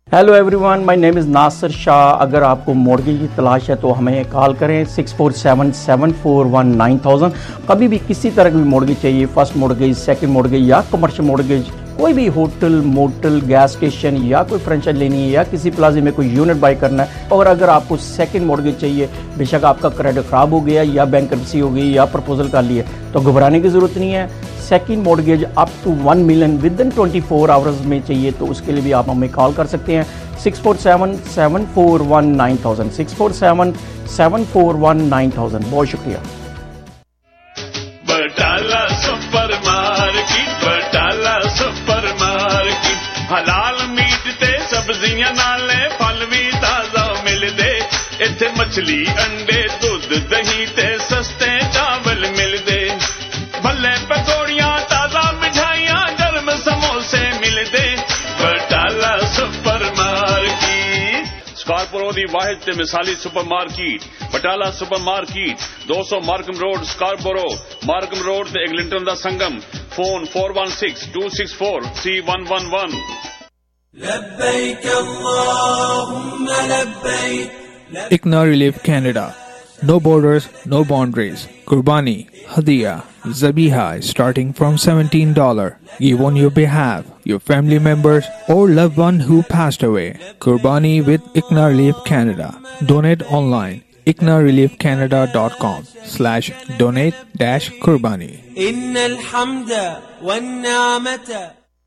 Hello everyone, my name is Nasir Shah. अगर आपको mortgage की तलाश है तो हमें call करें six four seven seven four one nine thousand. कभी भी किसी तरह की मॉर्गेज चाहिए, फर्स्ट मॉर्गेज, सेकंड मॉर्गेज या कमर्शियल मॉर्गेज, कोई भी होटल, मोटल, गैस स्टेशन या कोई फ्रेंचाइज लेनी है या किसी प्लाजे में कोई यूनिट बाय करना है, और अगर आपको सेकंड मॉर्गेज चाहिए, बेशक आपका क्रेडिट ख़राब हो गया या बैंकरप्सी हो गई या प्रपोजल कर लिया, तो घबराने की ज़रूरत नहीं है। Second mortgage up to one million within twenty four hours में चाहिए तो उसके लिए भी आप हमें कॉल कर सकते हैं six four seven seven four one nine thousand six four seven seven four one nine thousand. बहुत शुक्रिया। Batala super market, Batala super market, हलाल मीट ते सब्जियां नाले फल भी ताजा मिलदे। इत्थे मछली, अंडे, दूध, दही ते सस्ते चावल मिलदे। भले पकौड़ियां, ताजा मिठाइयां, गर्म समोसे मिलदे। बटाला सुपर मार्केट स्कार्पोरो दी वाहिद ते मिसाली super market. Batala super market दो सौ Markham road, Scarborough, Markham road ते एग्लिंटन दा संगम। Phone four one six two six four three one one one. लब्बैक अल्लाहुम्मा लब्बैक। ICNA Relief Canada. No borders, no boundaries. Qurbani, Hadiya, Zabiha starting from seventeen dollars. Give on your behalf, your family members or loved one who passed away. Qurbani with ICNA Relief Canada. Donate online. I C N A relief canada dot com slash donate dash Qurbani. Innal hamda wan ni'mata.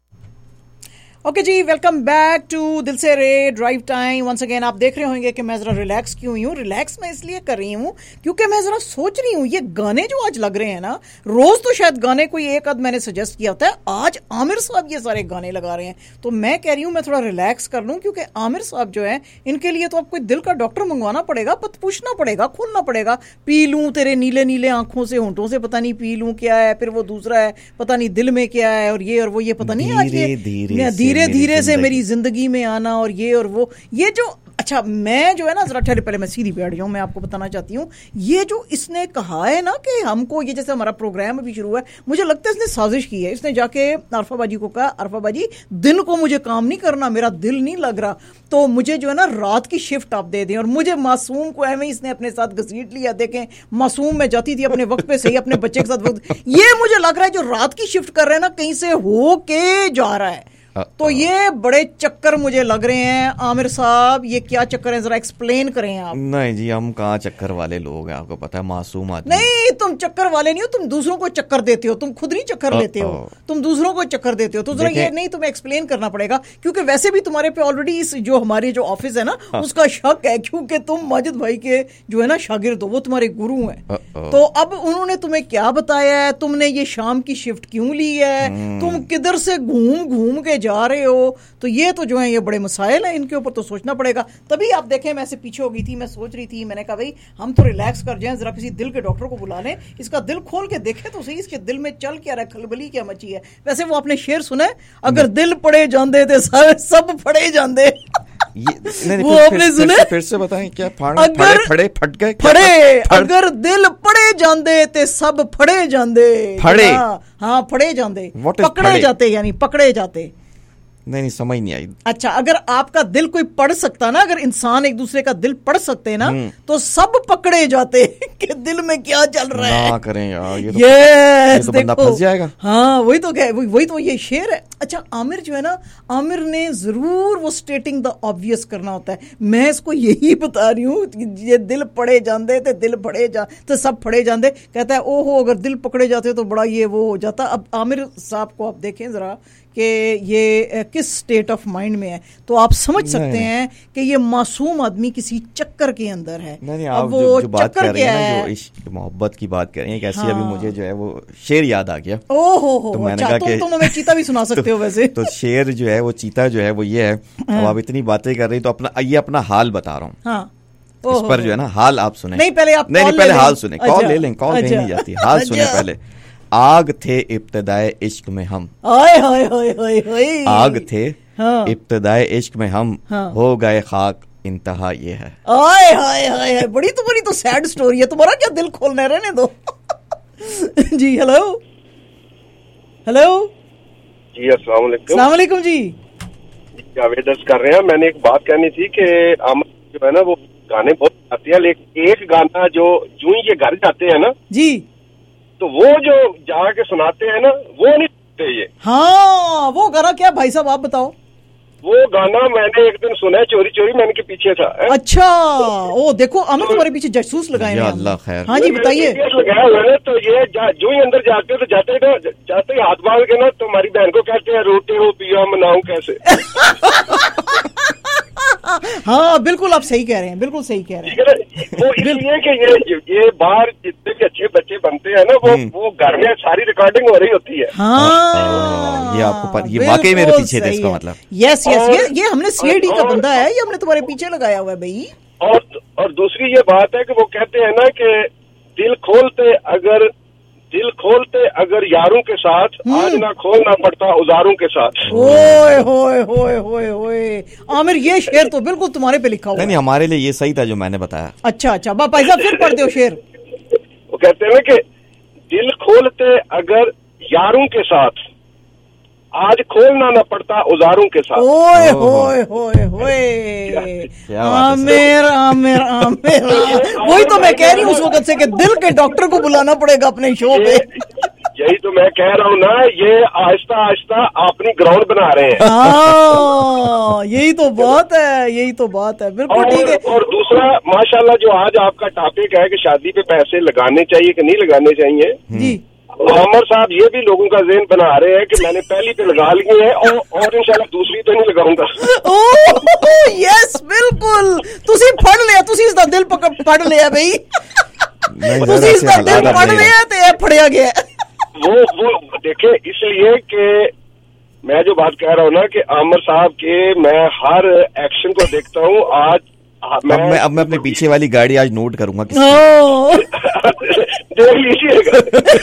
Okay जी, welcome back to दिल से रे drive time. Once again आप देख रहे होंगे कि मैं जरा रिलैक्स क्यों हुई हूँ। रिलैक्स मैं इसलिए कर रही हूँ क्योंकि मैं जरा सोच रही हूँ ये गाने जो आज लग रहे हैं ना, रोज तो शायद गाने कोई एक आध मैंने सजेस्ट किया होता है, आज आमिर साहब ये सारे गाने लगा रहे हैं, तो मैं कह रही हूँ मैं थोड़ा रिलैक्स कर लूँ, क्योंकि आमिर साहब जो है इनके लिए तो आपको दिल का डॉक्टर मंगवाना पड़ेगा, पत पूछना पड़ेगा, खोलना पड़ेगा। पी लूँ तेरे नीले नीले आंखों से, होंठों से, पता नहीं पी लूँ क्या है, फिर वो दूसरा है पता नहीं दिल में क्या है, और ये और वो, ये पता नहीं आज ये धीरे धीरे से मेरी जिंदगी में आना, और ये और वो, ये जो अच्छा मैं जो है ना, जरा ठहरे पहले मैं सीधी बैठ जाऊं। मैं आपको बताना चाहती हूँ ये जो इसने कहा है ना कि हमको, ये जैसे हमारा प्रोग्राम अभी शुरू हुआ है, मुझे लगता है इसने साजिश की है। इसने जाके अरफा बाजी को कहा, अरफा बाजी दिन को मुझे काम नहीं करना, मेरा दिल नहीं लग रहा, तो मुझे जो है ना रात की शिफ्ट आप दे दें। और मुझे मासूम को है, इसने अपने साथ घसीट लिया। देखें मासूम मैं जाती थी अपने वक्त पे सही, अपने बच्चे के साथ वक्त, ये मुझे लग रहा है जो रात की शिफ्ट कर रहे हैं ना कहीं से हो के जा रहा है। तो ये बड़े चक्कर मुझे लग रहे हैं आमिर साहब, ये क्या चक्कर है, जरा एक्सप्लेन करें आप। नहीं जी, हम कहाँ चक्कर वाले लोग हैं, आपको पता है, मासूम आदमी। नहीं, तुम चक्कर वाले नहीं हो, तुम दूसरों को चक्कर देते हो, तुम खुद नहीं चक्कर लेते हो, तुम दूसरों को चक्कर देते हो। तो जरा ये नहीं, तुम्हें एक्सप्लेन करना पड़ेगा, क्योंकि वैसे भी तुम्हारे पे ऑलरेडी इस जो हमारे जो ऑफिस है ना उसका शक है, क्योंकि तुम माजिद भाई के जो है ना शागिर्द हो, वो तुम्हारे गुरु हैं। तो अब उन्होंने तुम्हें क्या बताया है, तुमने ये शाम की शिफ्ट क्यों ली है, तुम किधर से घूम घूम के जा रहे हो, तो ये तो जो है ये बड़े मसाइल हैं, इनके ऊपर तो सोचना पड़ेगा। तभी आप देखें मैं ऐसे पीछे हो गई थी, मैं सोच रही थी, मैंने कहा भाई हम तो रिलैक्स कर जाएं, जरा किसी दिल के डॉक्टर को बुला लें, इसका दिल खोल के देखें तो सही, इसके दिल में चल क्या रहा है, खलबली क्या मची है। वैसे वो आपने शेर सुना है, अगर दिल पड़े जाते थे सब पड़े जाते, ये नहीं, वो आपने सुने? फिर से बताएं क्या? अगर फड़े फट गए, फड़े अगर दिल पड़े जाते थे सब फड़े जाते, फड़े हाँ फड़े जाते, पकड़े जाते, यानी पकड़े जाते। नहीं नहीं समझ नहीं आई। अच्छा, अगर आपका दिल कोई पढ़ सकता ना, अगर इंसान एक दूसरे का दिल पढ़ सकते ना तो सब पकड़े जाते कि दिल में क्या चल रहा है। ना करें यार, ये तो, ये तो बंदा फंस जाएगा। हाँ वही तो कह वही, वही तो ये शेर है। अच्छा, आमिर जो है ना, आमिर ने जरूर वो स्टेटिंग द ऑब्वियस करना होता है। मैं इसको यही बता रही हूँ, ये दिल पड़े जाते थे, दिल पड़े जा तो सब फड़े जाते। कहता है ओहो अगर दिल पकड़े जाते तो बड़ा ये वो हो जाता। अब आमिर साहब को आप देखें जरा कि ये किस स्टेट ऑफ माइंड में है, तो आप समझ सकते हैं कि ये मासूम आदमी किसी चक्कर के अंदर है। नहीं, नहीं, अब वो जो, जो बात कर रही है ना, जो इश्क मोहब्बत की बात कर रही है, कैसी हाँ। अभी मुझे जो है वो शेर याद आ गया। ओहो हो, तो मैंने अच्छा, कहा कि तुम हमें चीता भी सुना सकते हो वैसे। तो शेर जो है वो चीता जो है वो ये है, अब आप इतनी बातें कर रही तो अपना ये अपना हाल बता रहा हूँ। हाँ। इस पर जो है ना हाल आप सुने। नहीं पहले आप नहीं पहले हाल सुने, कॉल ले लें, कॉल कहीं नहीं जाती, हाल सुने पहले। आग थे इब्तिदाए इश्क में हम, आए हाय हाय हाय हाय, आग थे हाँ। इब्तिदाए इश्क में हम, हाँ। हो गए खाक इंतहा ये है। आए हाय हाय हाय, बड़ी तुम्हारी तो सैड स्टोरी है, तुम्हारा क्या दिल खोलना है, रहने दो। जी हेलो हेलो जी अस्सलाम वालेकुम। अस्सलाम वालेकुम जी। जावेद अर्ज कर रहे हैं। मैंने एक बात कहनी थी कि आमर जो है ना वो गाने बहुत आते हैं, लेकिन एक गाना जो यूं ही ये घर जाते हैं ना जी, तो वो जो जाके सुनाते हैं ना वो नहीं सुनते ये। हाँ, वो गाना क्या भाई साहब आप बताओ? वो गाना मैंने एक दिन सुना है चोरी चोरी, मैंने के पीछे था। है? अच्छा, ओ देखो आमिर तुम्हारे पीछे जासूस लगाए हैं। अल्लाह खैर। हाँ जी बताइए। लगाया हुआ है तो ये जो ही अंदर जाते तो जाते ना जाते ही हाथ बांध के ना तो हमारी बहन को कहते हैं रोते हो पिया मनाऊं कैसे। हाँ बिल्कुल आप सही कह रहे हैं, बिल्कुल सही कह रहे हैं। वो इसलिए कि ये ये बाहर जितने भी अच्छे बच्चे बनते हैं ना वो वो घर में सारी रिकॉर्डिंग हो रही होती है। हाँ, ये आपको पर, ये वाकई मेरे पीछे थे इसका मतलब। यस यस, ये ये हमने सीडी का बंदा है, ये हमने तुम्हारे पीछे लगाया हुआ है भाई। और और दूसरी ये बात है कि वो कहते हैं ना कि दिल खोलते अगर दिल खोलते अगर यारों के साथ, आज ना खोलना पड़ता उजारों के साथ। ओए होए होए होए होए, आमिर ये शेर तो बिल्कुल तुम्हारे पे लिखा हुआ है। नहीं, हमारे लिए ये सही था जो मैंने बताया। अच्छा अच्छा, भाई साहब फिर पढ़ दो शेर। वो कहते हैं ना कि दिल खोलते अगर यारों के साथ, आज खोलना न पड़ता उजारों के साथ। ओए होए होए होए, आमिर आमिर आमिर, वही तो मैं कह रही हूँ उस वक्त से कि दिल के डॉक्टर को बुलाना पड़ेगा अपने शो पे। यही तो मैं कह रहा हूँ ना, ये आहिस्ता आहिस्ता अपनी ग्राउंड बना रहे हैं। हाँ, यही तो बात है, यही तो बात है, बिल्कुल ठीक है। और दूसरा माशाल्लाह जो आज आपका टॉपिक है कि शादी पे पैसे लगाने चाहिए कि नहीं लगाने चाहिए जी, आमर साहब ये भी लोगों का ज़हन बना रहे हैं कि मैंने पहली पे लगा लिए है और, और इंशाल्लाह दूसरी तो नहीं लगाऊंगा। ओह यस बिल्कुल, तुसी फड़ लिया, तुसी इसदा दिल पकड़ फड़ लिया भाई, तुसी इसदा दिल फड़ लिया ते ये फड़िया गया। वो वो देखे इसलिए कि मैं जो बात कह रहा हूँ ना कि आमर साहब के मैं हर एक्शन को देखता हूँ। आज मैं अब मैं अब मैं अपने पीछे वाली गाड़ी आज नोट करूंगा देख लीजिएगा।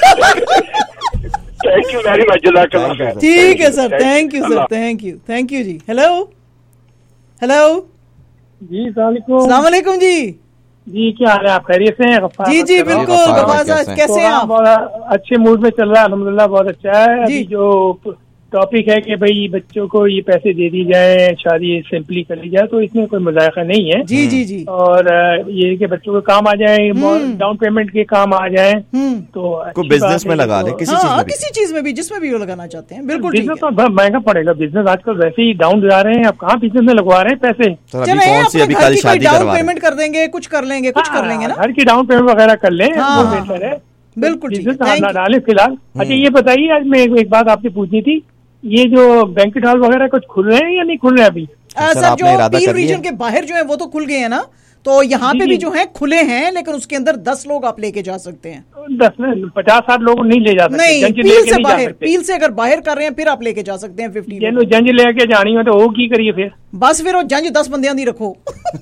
थैंक यू वेरी मच, जज़ाकल्लाह। ठीक है sir, thank you sir, thank you thank you जी। हेलो हेलो जी, सलाम वालेकुम जी। जी क्या हाल है, आप खैरियत से हैं? जी जी बिल्कुल, कैसे हैं आप? अच्छे मूड में चल रहा है अल्हम्दुलिल्लाह, बहुत अच्छा है। अभी जो टॉपिक है कि भाई बच्चों को ये पैसे दे दी जाए, शादी सिंपली कर ली जाए, तो इसमें कोई मजाक नहीं है। जी जी जी। और ये कि बच्चों को काम आ जाए, डाउन पेमेंट के काम आ जाए, तो को बिजनेस में लगा ले, किसी चीज में भी, किसी चीज में भी जिसमें भी वो लगाना चाहते हैं। बिल्कुल बिजनेस तो महंगा पड़ेगा, बिजनेस आजकल वैसे ही डाउन जा रहे हैं, आप कहाँ बिजनेस में लगवा रहे हैं पैसे? डाउन पेमेंट कर देंगे, कुछ कर लेंगे, कुछ कर लेंगे ना, घर की डाउन पेमेंट वगैरह कर लें, वो बेहतर है। बिल्कुल बिजनेस ना डालें फिलहाल। अच्छा ये बताइए, आज मैं एक बात आपसे पूछनी थी, ये जो बैंकेट हॉल वगैरह कुछ खुल रहे हैं या नहीं खुल रहे अभी? सर जो पीर रीजन के बाहर जो है वो तो खुल गए हैं ना, तो यहाँ पे भी जो है खुले हैं, लेकिन उसके अंदर दस लोग आप लेके जा सकते हैं। दस में पचास साठ लोग नहीं ले जा सकते। नहीं, पील से बाहर, पील से अगर बाहर कर रहे हैं फिर आप लेके जा सकते हैं फिफ्टी। जंज लेके जानी हो तो वो की करिए फिर? बस फिर वो जंज दस बंदियां नहीं रखो।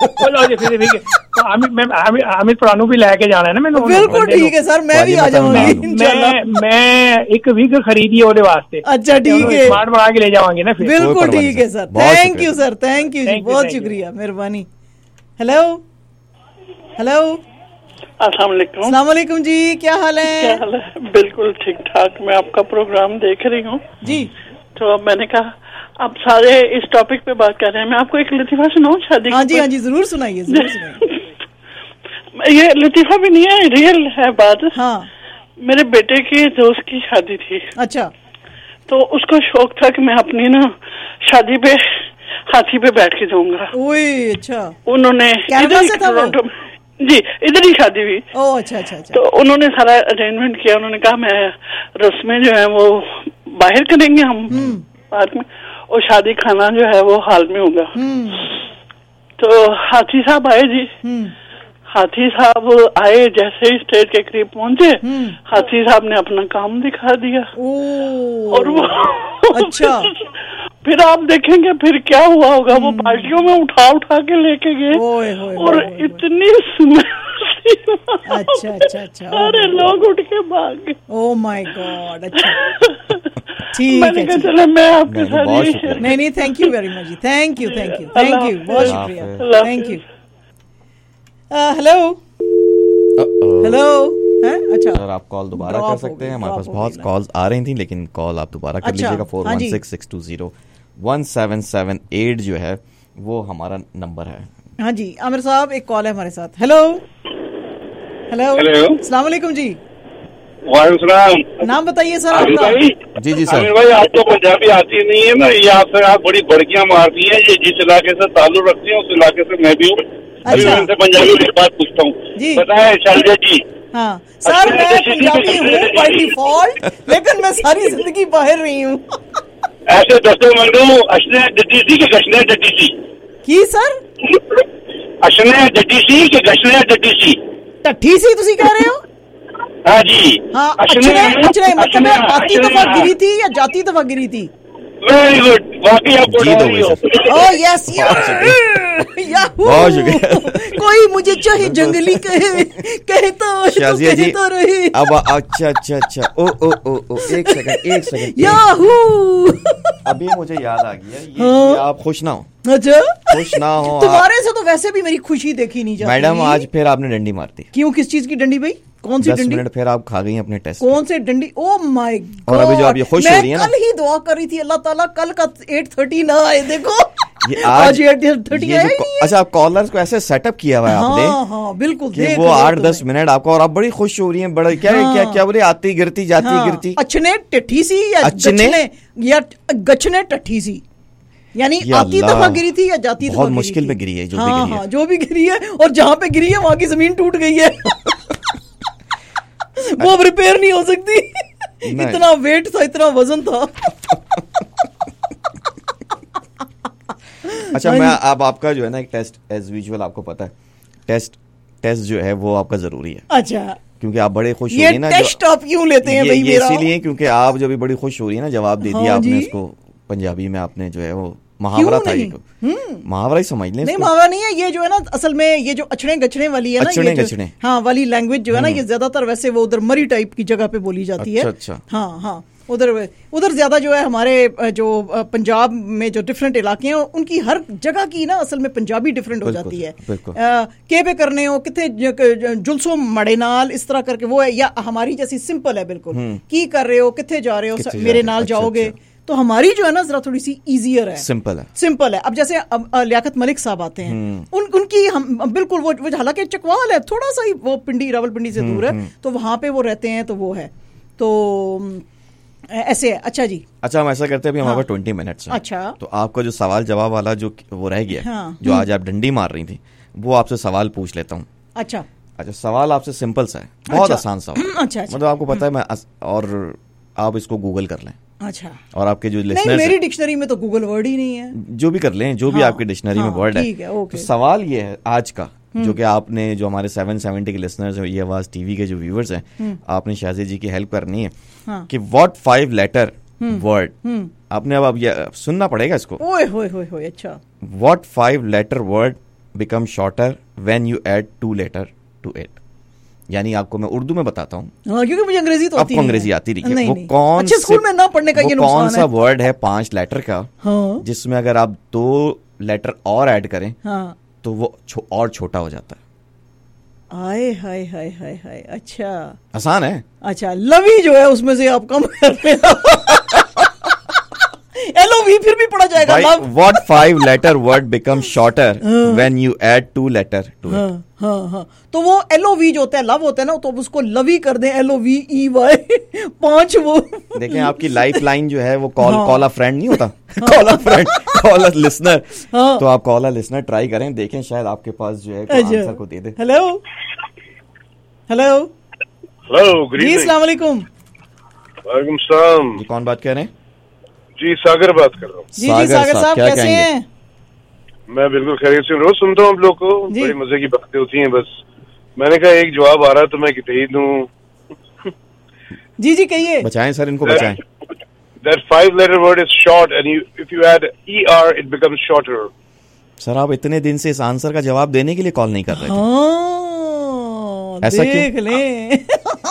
आमिर पुरानू भी लेके जाना है ना मैंने। बिल्कुल ठीक है सर, मैं भी आ जाऊंगी। मैं मैं एक विग खरीदी है वास्ते। अच्छा ठीक है, स्मार्ट बना के ले जावांगे ना फिर। बिल्कुल ठीक है sir, thank you sir, thank you जी, बहुत शुक्रिया, मेहरबानी। हेलो हेलो अस्सलाम वालेकुम। अस्सलाम वालेकुम जी, क्या हाल है? क्या हाल है? बिल्कुल ठीक ठाक, मैं आपका प्रोग्राम देख रही हूँ जी। तो अब मैंने कहा अब सारे इस टॉपिक पे बात कर रहे हैं, मैं आपको एक लतीफा सुनाऊं शादी? हाँ जी हाँ जी, जरूर सुनाइए, जरूर सुनाइए। ये लतीफा भी नहीं है, रियल है बात। हाँ, मेरे बेटे की दोस्त की शादी थी। अच्छा, तो उसको शौक था कि मैं अपनी ना शादी पे हाथी पे बैठ के जाऊंगा। ओए अच्छा। उन्होंने जी इधर ही शादी हुई। ओह अच्छा अच्छा अच्छा। तो उन्होंने सारा अरेंजमेंट किया, उन्होंने कहा मैं रस्में जो है वो बाहर करेंगे हम पार्क में, और शादी खाना जो है वो हाल में होगा। तो हाथी साहब आए जी, हाथी साहब आए, जैसे ही स्टेज के करीब पहुंचे हाथी साहब ने अपना काम दिखा दिया। और वो अच्छा फिर आप देखेंगे फिर क्या हुआ होगा, वो बाल्टियों में उठा उठा के लेके गए और इतनी स्मेल। अच्छा अच्छा अच्छा, सारे लोग उठ के भाग गए। Oh my god. अच्छा ठीक मैंने कहा चलो मैं आपके साथ। नहीं नहीं, thank you very much, thank you thank you thank you, बहुत शुक्रिया, थैंक यू। हेलो हेलो, अच्छा सर आप कॉल दोबारा कर सकते हैं, हमारे पास बहुत कॉल्स आ रही थी लेकिन कॉल आप दोबारा कर लीजिएगा four one six six two zero one seven seven eight जो है वो हमारा नंबर है। हाँ जी, आमिर साहब एक कॉल है हमारे साथ। हेलो हेलो अस्सलाम वालेकुम जी। वालेकुम। नाम बताइए सर आपका। जी जी सर। आमिर भाई आपको पंजाबी आती नहीं है ना, ये आपसे आप बड़ी बड़कियां मारती हैं। ये जिस इलाके से ताल्लुक रखती हैं उस इलाके से मैं भी हूँ। अभी मैं उनसे पंजाबी में बात पूछता हूँ, बताए शालिया जी। हाँ सर, मैं पंजाबी हूँ बाय डिफॉल्ट, लेकिन मैं सारी जिंदगी बाहर रही हूँ। ऐसे दसो मंगू अशने डड्डी सी के गशने डड्डी सी की सर? अशने डड्डी सी के गशने डड्डी सी टट्ठी सी तुसी कह रहे हो? हाँ जी। हाँ, अचने अचने मतलब आती दफा गिरी थी या जाती दफा गिरी थी? वेरी गुड, वाकई आप बोल रही हो। ओह यस बहुत शुक्रिया। कोई मुझे चाहे जंगली कहे कहे तो शाजिया जी तो रहे। अब अच्छा अच्छा अच्छा ओ ओ ओ ओ एक सेकंड एक सेकंड याहू। अभी मुझे याद आ गया ये, हाँ? ये आप खुश ना हो। अच्छा खुश ना हो तुम्हारे से तो वैसे भी मेरी खुशी देखी नहीं जाती। मैडम आज फिर आपने डंडी मार दी। क्यों, किस चीज की डंडी भाई? कौन सी डंडी? मिनट फिर आप खा गई अपने टेस्ट। कौन से डंडी? Oh my god. और अभी जो आप ये खुश हो रही है ना, कल ही दुआ कर रही थी अल्लाह ताला कल का एट थर्टी ना आए। देखो ये आज एट थर्टी आए। अच्छा, आप कॉलर्स को ऐसे सेटअप किया हुआ है आपने। हाँ हाँ बिल्कुल, कि वो आठ दस मिनट आपको, और आप बड़ी खुश हो रही हैं। बड़ा क्या क्या क्या बोले, आती गिरती जाती गिरती। अचने टट्ठी सी या गचने या गचने टट्ठी सी, यानी आती दफा गिरी थी या जाती दफा? बहुत मुश्किल में गिरी है जो भी गिरी है। हाँ, जो भी गिरी है, और जहाँ पे गिरी है वहां की जमीन टूट गई है। वो अब रिपेयर नहीं हो सकती। इतना वेट था, इतना वजन था। अच्छा, मैं अब आपका जो है ना एक टेस्ट एज यूजुअल, आपको पता है टेस्ट टेस्ट जो है वो आपका जरूरी है। अच्छा, क्योंकि आप बड़े खुश हो रही है ना। टेस्ट आप क्यों लेते हैं भाई मेरा? इसीलिए क्योंकि आप जो भी बड़ी खुश हो रही है ना, जवाब दे दिया आपने उसको पंजाबी में। आपने जो है वो मुहावरा था, एक मुहावरा ही समझ लें। नहीं, मुहावरा नहीं है ये, जो है ना असल में ये जो अचड़े गचड़े वाली है ना, अचड़े ये गचड़े हाँ वाली लैंग्वेज जो है ना, ये ज्यादातर वैसे वो उधर मरी टाइप की जगह पे बोली जाती है। अच्छा, हाँ हाँ, उधर उधर ज्यादा जो है हमारे जो पंजाब में जो डिफरेंट इलाके हैं उनकी हर जगह की ना असल में पंजाबी डिफरेंट हो जाती है। के पे करने हो कितने जुलसो मड़े नाल इस तरह करके वो है, या हमारी जैसी सिंपल है बिल्कुल, की कर रहे हो, कितने जा रहे हो, मेरे नाल जाओगे। तो हमारी जो है ना जरा थोड़ी सी इजियर है, सिंपल है सिंपल है। अब जैसे अब लियाकत मलिक साहब आते हैं, उन उनकी हम बिल्कुल वो, वो हालांकि चकवाल है, थोड़ा सा ही वो पिंडी रावलपिंडी से दूर है, तो वहां पे वो रहते हैं, तो वो है तो ऐसे है। अच्छा जी, अच्छा हम ऐसा करते हैं, अभी हमारे पास ट्वेंटी मिनट्स हैं। अच्छा, तो आपका जो सवाल जवाब वाला जो वो रह गया, हाँ, जो आज आप डंडी मार रही थी, वो आपसे सवाल पूछ लेता हूँ। अच्छा अच्छा, सवाल आपसे सिंपल सा है, बहुत आसान सवाल। अच्छा, मतलब आपको पता है मैं, और आप इसको गूगल कर लें। अच्छा, और आपके जो लिसनर्स नहीं, मेरी डिक्शनरी में तो गूगल वर्ड ही नहीं है। जो भी कर लें, जो भी आपकी डिक्शनरी में वर्ड है। तो सवाल ये है आज का, जो कि आपने, जो हमारे सेवन सेवेंटी के लिसनर्स हैं, ये आवाज टीवी के जो व्यूअर्स हैं, आपने शाजी जी की हेल्प करनी है। हाँ। कि व्हाट फाइव लेटर वर्ड, आपने अब अब ये सुनना पड़ेगा इसको। ओए होए होए होए, अच्छा, what five letter word become shorter when you add two letter to it. यानी आपको मैं उर्दू में बताता हूँ, क्योंकि मुझे अंग्रेजी तो आपको अंग्रेजी आती नहीं, नहीं, वो नहीं। कौन अच्छे स्कूल में ना पढ़ने का ये नुकसान कौन सा है। वर्ड है पांच लेटर का, हाँ। जिसमें अगर आप दो लेटर और ऐड करें, हाँ। तो वो छो, और छोटा हो जाता है। आए हाय हाय हाय हाय, अच्छा आसान है। अच्छा, लवी जो है उसमें से आप कम कर रहे हो। एलओवी फिर भी पढ़ा जाएगा। Love, what five letter word become shorter when you add two letter to it. हाँ हाँ, तो वो एलओवी जो होता है, लव होता है ना, तो उसको लवी कर दें, एलओवी ई वाई पांच। वो देखें आपकी लाइफ लाइन जो है वो कॉल कॉल अ फ्रेंड नहीं होता, call a friend, call a listener. तो आप कॉल अ लिसनर ट्राई करें, देखें शायद आपके पास जो है आंसर को दे दे। हेलो हेलो हेलो, जी अस्सलाम वालेकुम। वालेकुम सलाम। कौन बात कर रहे हैं? जी सागर बात कर रहा हूँ। जी जी सागर साहब, कैसे हैं? मैं बिल्कुल खैरियत से, रोज सुनता हूँ आप लोग को, बड़ी मजे की बातें होती हैं। बस मैंने कहा एक जवाब आ रहा है तो मैं दे दूं। जी जी कहिए। बचाएं सर, इनको बचाएं। That five letter word is short and you, if you add er it becomes shorter. Sir आप इतने दिन से इस आंसर का जवाब देने के लिए कॉल नहीं कर रहे थे। हाँ, ऐसा देख लें।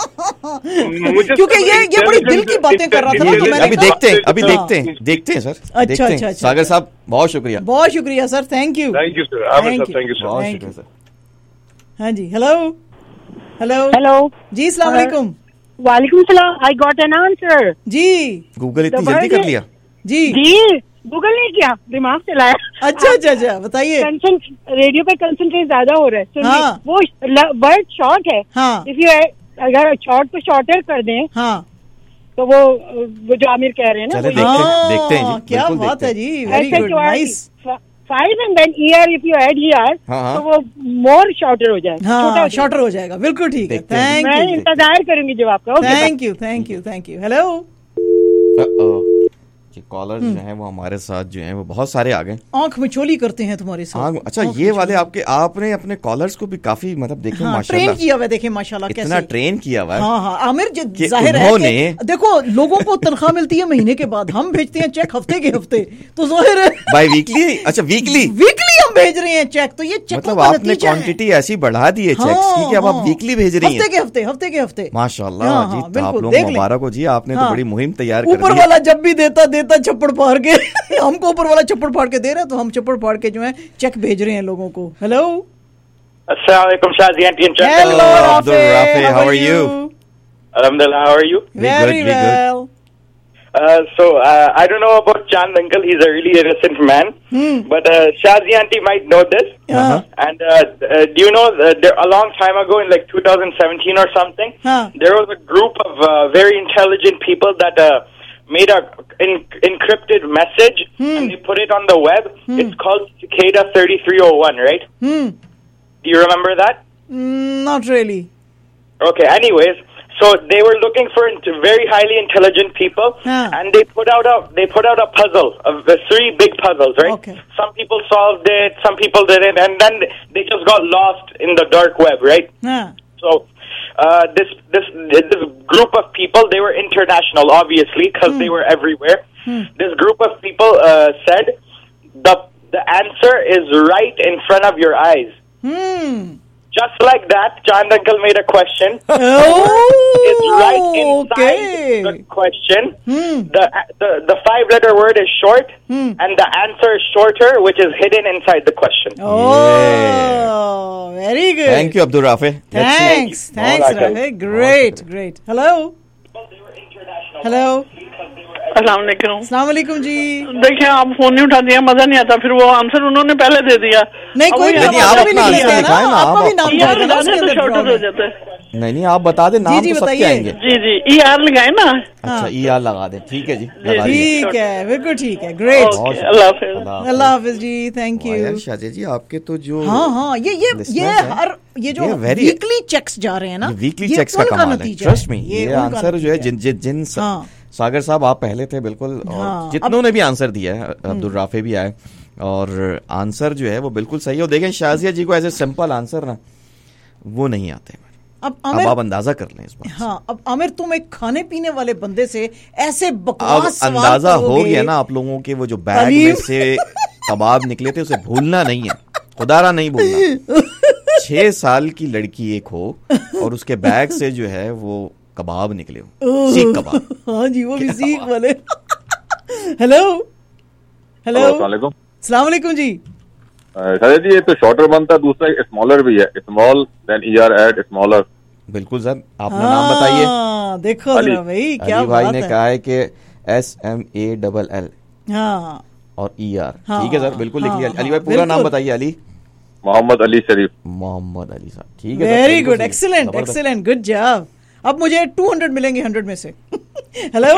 क्योंकि ये ये बड़ी दिल की बातें कर रहा था ना, तो मैंने अभी देखते हैं, अभी देखते हैं, देखते हैं सर। अच्छा अच्छा, सागर साहब बहुत शुक्रिया, बहुत शुक्रिया sir, thank you thank you sir, Aamir साहब थैंक यू सर, बहुत शुक्रिया सर। हाँ जी, हेलो हेलो हेलो जी, अस्सलाम वालेकुम। वालेकुम सलाम। I got an answer. जी, गूगल इतनी जल्दी कर लिया? जी जी, गूगल नहीं किया, दिमाग चलाया। अच्छा अच्छा अच्छा, बताइए। रेडियो पे कंसंट्रेट ज्यादा हो रहा है, सुनिए। हाँ। वो वर्ड शॉर्ट है। हाँ। इफ यू अगर शॉर्ट को शॉर्टर कर दें, हाँ, तो वो वो जो आमिर कह रहे हैं ना, चले देखते, देखते हैं जी, क्या बात है जी, very good, nice. Five and then E R, if you add E R तो वो मोर शॉर्टर हो जाएगा, हाँ, शॉर्टर हो जाएगा, बिल्कुल ठीक है। थैंक यू, मैं इंतजार करूंगी जब आपका। Thank you thank you thank you. Hello, caller जो है वो हमारे साथ जो है वो बहुत सारे आ गए, आंख मिचोली करते हैं तुम्हारे साथ। अच्छा, ये वाले आपके आपने अपने कॉलर्स को भी काफी मतलब देखे, हाँ, माशाल्लाह ट्रेन किया हुआ है, देखे माशाल्लाह इतना कैसे ट्रेन किया हुआ है। हाँ हाँ, आमिर जाहिर है कि देखो लोगों को तनख्वाह मिलती है महीने के बाद, हम भेजते हैं चेक हफ्ते के हफ्ते, तो जाहिर है बाय वीकली। अच्छा, वीकली वीकली हम भेज रहे हैं चेक, तो ये चेक मतलब आपने क्वांटिटी ऐसी बढ़ा दी है चेक्स की कि अब आप वीकली भेज रही हैं, हफ्ते के हफ्ते हफ्ते के हफ्ते। माशाल्लाह जी, आप लोग मुबारक हो जी, आपने तो बड़ी मुहिम तैयार कर दी। ऊपर वाला जब भी देता देता छप्पड़ फाड़ के हमको ऊपर वाला चप्पड़ फाड़ के दे रहा है, तो हम चप्पड़ फाड़ के जो है चेक भेज रहे हैं लोगों को। हेलो, अस्सलाम वालेकुम Shazi aunty and chat. Hello Abdul Rafe, how are you? Alhamdulillah, how are you? Very well. Uh, so uh, I don't know about Chand uncle. He's a really innocent man, hmm. but uh, Shazi aunty might know this. Uh-huh. And uh, uh, do you know uh, there, a long time ago in like two thousand seventeen or something, huh. there was a group of uh, very intelligent people that uh, made a in, encrypted message hmm. and they put it on the web. Hmm. It's called Cicada thirty-three oh one, right? Hmm. Do you remember that? Mm, not really. Okay. Anyways. So they were looking for very highly intelligent people, huh. and they put out a they put out a puzzle of the three big puzzles, right? Okay. Some people solved it, some people didn't, and then they just got lost in the dark web, right? Huh. So uh, this this this group of people, they were international, obviously, because hmm. they were everywhere. Hmm. This group of people uh, said the the answer is right in front of your eyes. Hmm. Just like that, Chand uncle made a question. Oh, it's right inside okay. the question. Hmm. The, the the five letter word is short, hmm. and the answer is shorter, which is hidden inside the question. Oh, yeah. Very good. Thank you, Abdul Rafe. Thanks, thanks, Rafe. Great, great. Hello. Hello. अस्सलाम वालेकुम। अस्सलाम वालेकुम जी। देखिए, आप phone नहीं उठा दिया, मजा नहीं आता, फिर वो आंसर उन्होंने पहले दे दिया। नहीं, कोई नहीं, आप अपना आंसर दिखाएं ना, आपका भी नाम जाएगा ना, उसके अंदर शॉर्टेज हो जाता है। नहीं नहीं, आप बता दें, नाम तो सबके आएंगे। जी जी, ई आर लगाए ना। अच्छा, ई आर लगा दें, ठीक है जी, ठीक है, बिल्कुल ठीक है, ग्रेट। अल्लाह हाफिज। अल्लाह हाफिज जी, थैंक यू। शाजी जी, आपके तो जो हाँ हाँ, ये ये ये हर ये जो वीकली चेक्स जा रहे हैं ना, वीकली चेक्स का कमाल है, ट्रस्ट मी। ये आंसर जो है जिन जिन जिन सागर साहब आप पहले थे बिल्कुल, और जितनों ने भी आंसर दिया है, अब्दुल राफे भी आए, और आंसर जो है वो बिल्कुल सही हो। देखें, शाजिया जी को ऐसे सिंपल आंसर ना वो नहीं आते। अब, अब आप अंदाजा कर लें इस बात। हाँ, अब आमिर, तुम एक खाने पीने वाले बंदे से ऐसे बकवास अब अंदाजा हो गया ना आप लोगों के, वो जो बैग में से कबाब निकले थे उसे भूलना नहीं है, खुदारा नहीं भूलना। छह साल की लड़की एक हो और उसके बैग से जो है वो कबाब निकले हो, सीख कबाब। हाँ जी, वो भी सीख वाले। हेलो हेलो, अस्सलाम वालेकुम जी। सर जी, ये तो शॉर्टर बनता है, दूसरा स्मॉलर भी है, small then E R add smaller. बिल्कुल सर, आपने नाम बताइए। देखो जरा भाई, क्या अली भाई ने कहा है कि S M A double L हाँ और ई आर, ठीक है सर, बिल्कुल लिख लिया। अली भाई पूरा नाम बताइए। अली मोहम्मद अली शरीफ। मोहम्मद अली साहब, ठीक है, very good, excellent excellent, good job. अब मुझे टू हंड्रेड मिलेंगे हंड्रेड में से। हेलो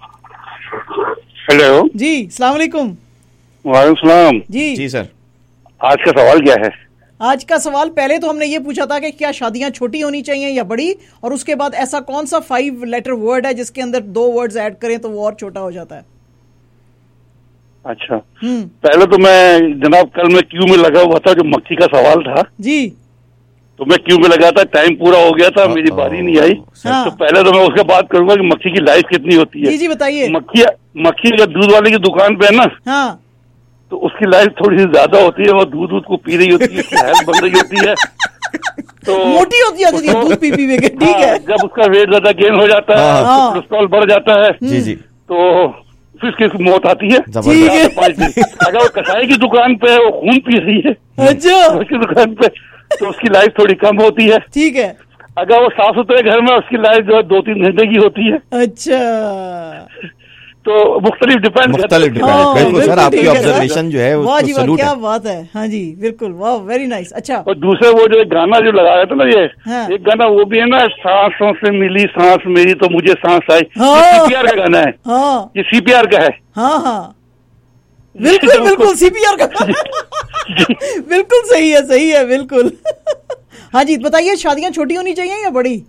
हेलो जी, अस्सलाम वालेकुम। वालेकुम सलाम जी जी सर। आज का सवाल क्या है? आज का सवाल, पहले तो हमने ये पूछा था कि क्या शादियां छोटी होनी चाहिए या बड़ी, और उसके बाद ऐसा कौन सा फाइव लेटर वर्ड है जिसके अंदर दो वर्ड्स ऐड करें तो वो और छोटा हो जाता है। अच्छा, पहले तो मैं जनाब कल मैं क्यू में लगा हुआ था, जो मक्खी का सवाल था जी, तो मैं क्यू में लगा था, टाइम पूरा हो गया था, मेरी बारी नहीं आई। हाँ। तो पहले तो मैं उसके बात करूंगा कि मक्खी की लाइफ कितनी होती है। जी जी बताइए। मक्खी मक्खी अगर दूध वाले की दुकान पे है ना, हाँ, तो उसकी लाइफ थोड़ी सी ज्यादा होती है, वो दूध दूध को पी रही होती है, उसकी हेल्थ बन रही होती है, तो मोटी होती है दूध पी पी के, ठीक है। जब उसका वेट ज्यादा गेन हो जाता है, कोलेस्ट्रॉल बढ़ जाता है, जी जी, तो फिर उसकी मौत आती है। ठीक है। अगर वो कसाई की दुकान पे वो खून पी रही है, अच्छा, उसकी दुकान पे, तो उसकी लाइफ थोड़ी कम होती है। ठीक है। अगर वो साफ सुथरे घर में, उसकी लाइफ जो है दो तीन घंटे की होती है। अच्छा, तो मुख्तलिफ डिपेंड मुख्तलिफ डिपेंड बिल्कुल सर, आपकी ऑब्जर्वेशन जो है वाह जी वाह, क्या बात है। हाँ जी बिल्कुल, वाह वेरी नाइस। अच्छा, और दूसरा वो जो गाना जो लगाया था ना ये हाँ। एक गाना वो भी है ना, सांसों से मिली सांस मेरी तो मुझे सांस आई, हाँ। ये सीपीआर का गाना है, हाँ। ये सीपीआर का है, हाँ हाँ बिल्कुल बिल्कुल सीपीआर का बिल्कुल सही है, सही है बिल्कुल। हाँ जी बताइए, शादियां छोटी होनी चाहिए या बड़ी?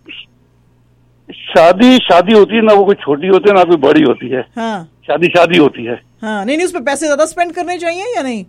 शादी शादी होती है ना, वो कोई छोटी होती है ना कोई बड़ी होती है, हाँ। शादी शादी होती है, हाँ। नहीं नहीं, उस पर पैसे ज्यादा स्पेंड करने चाहिए या नहीं?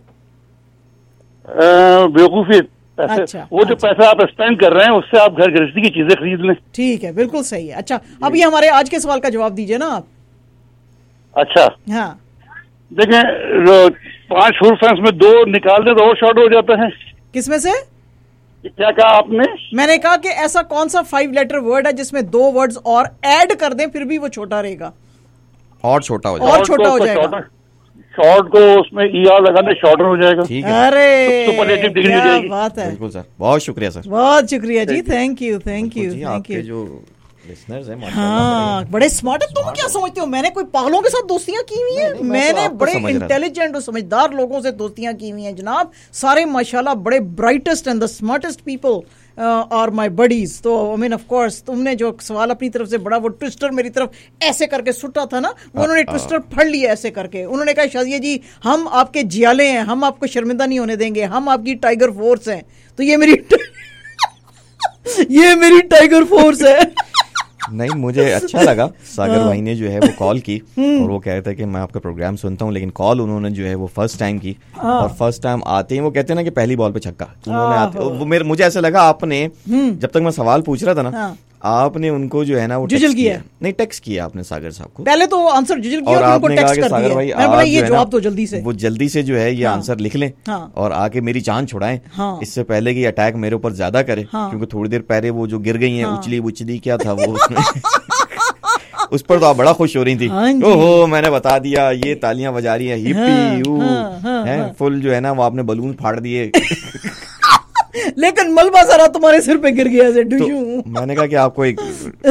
बेवकूफी पैसे, अच्छा, वो जो अच्छा। पैसा आप स्पेंड कर रहे हैं उससे आप घर गृहस्थी की चीजें खरीद लें। ठीक है, बिल्कुल सही है। अच्छा, अब ये हमारे आज के सवाल का जवाब दीजिए ना आप। अच्छा, हाँ देखें, पांच फुल फ्रेंड्स में दो निकाल दे तो और शॉर्ट हो जाता है। किसमें से? क्या कहा आपने? मैंने कहा कि ऐसा कौन सा फाइव लेटर वर्ड है जिसमें दो वर्ड्स और ऐड कर दें फिर भी वो छोटा रहेगा, और छोटा हो जाएगा, और छोटा हो जाएगा। शॉर्ट को उसमें ई आर लगाने शॉर्टर हो जाएगा। ठीक है, अरे सुपरलेटिव डिग्री हो जाएगी। बात है, बिल्कुल सर, बहुत शुक्रिया सर, बहुत शुक्रिया जी, thank you thank you thank you. जो लिसनर्स हैं हाँ बड़े स्मार्ट है। तुम क्या समझते हो मैंने कोई पागलों के साथ दोस्तियां की हुई हैं? मैंने तो बड़े इंटेलिजेंट और समझदार लोगों से दोस्तियां की हुई हैं जनाब, सारे माशाल्लाह बड़े brightest and the smartest people are my buddies. तो आई मीन ऑफ कोर्स तुमने जो सवाल अपनी तरफ से बड़ा वो ट्विस्टर मेरी तरफ ऐसे करके सुटा था ना, वो उन्होंने ट्विस्टर फड़ लिया ऐसे करके। उन्होंने कहा शादिया जी हम आपके जियाले हैं, हम आपको शर्मिंदा नहीं होने देंगे, हम आपकी टाइगर फोर्स हैं। तो ये मेरी ये मेरी टाइगर फोर्स है। नहीं, मुझे अच्छा लगा सागर भाई ने जो है वो कॉल की और वो कह रहे थे कि मैं आपका प्रोग्राम सुनता हूँ, लेकिन कॉल उन्होंने जो है वो फर्स्ट टाइम की, और फर्स्ट टाइम आते ही वो कहते हैं ना कि पहली बॉल पे छक्का उन्होंने आते, वो मेरे मुझे ऐसा लगा आपने जब तक मैं सवाल पूछ रहा था ना आपने उनको जो है ना वो जुजल किया, नहीं टेक्स्ट किया आपने सागर साहब को, पहले तो आंसर जुजल किया और उनको टेक्स्ट कर दिया। मैंने बोला ये जवाब तो जल्दी से, वो जल्दी से जो है ये आंसर लिख लें और आके मेरी जान छुड़ाएं, इससे पहले कि अटैक मेरे ऊपर ज्यादा करे, क्योंकि थोड़ी देर पहले वो जो गिर गई हैं उछली उछली क्या था वो उस पर तो आप बड़ा खुश हो रही थी, ओहो मैंने बता दिया, ये तालियां बजा रही है हिप्पी है फुल जो है ना वो आपने बलून फाड़ दिए लेकिन मलबा सारा तुम्हारे सिर पे गिर गया। तो मैंने कहा कि आपको एक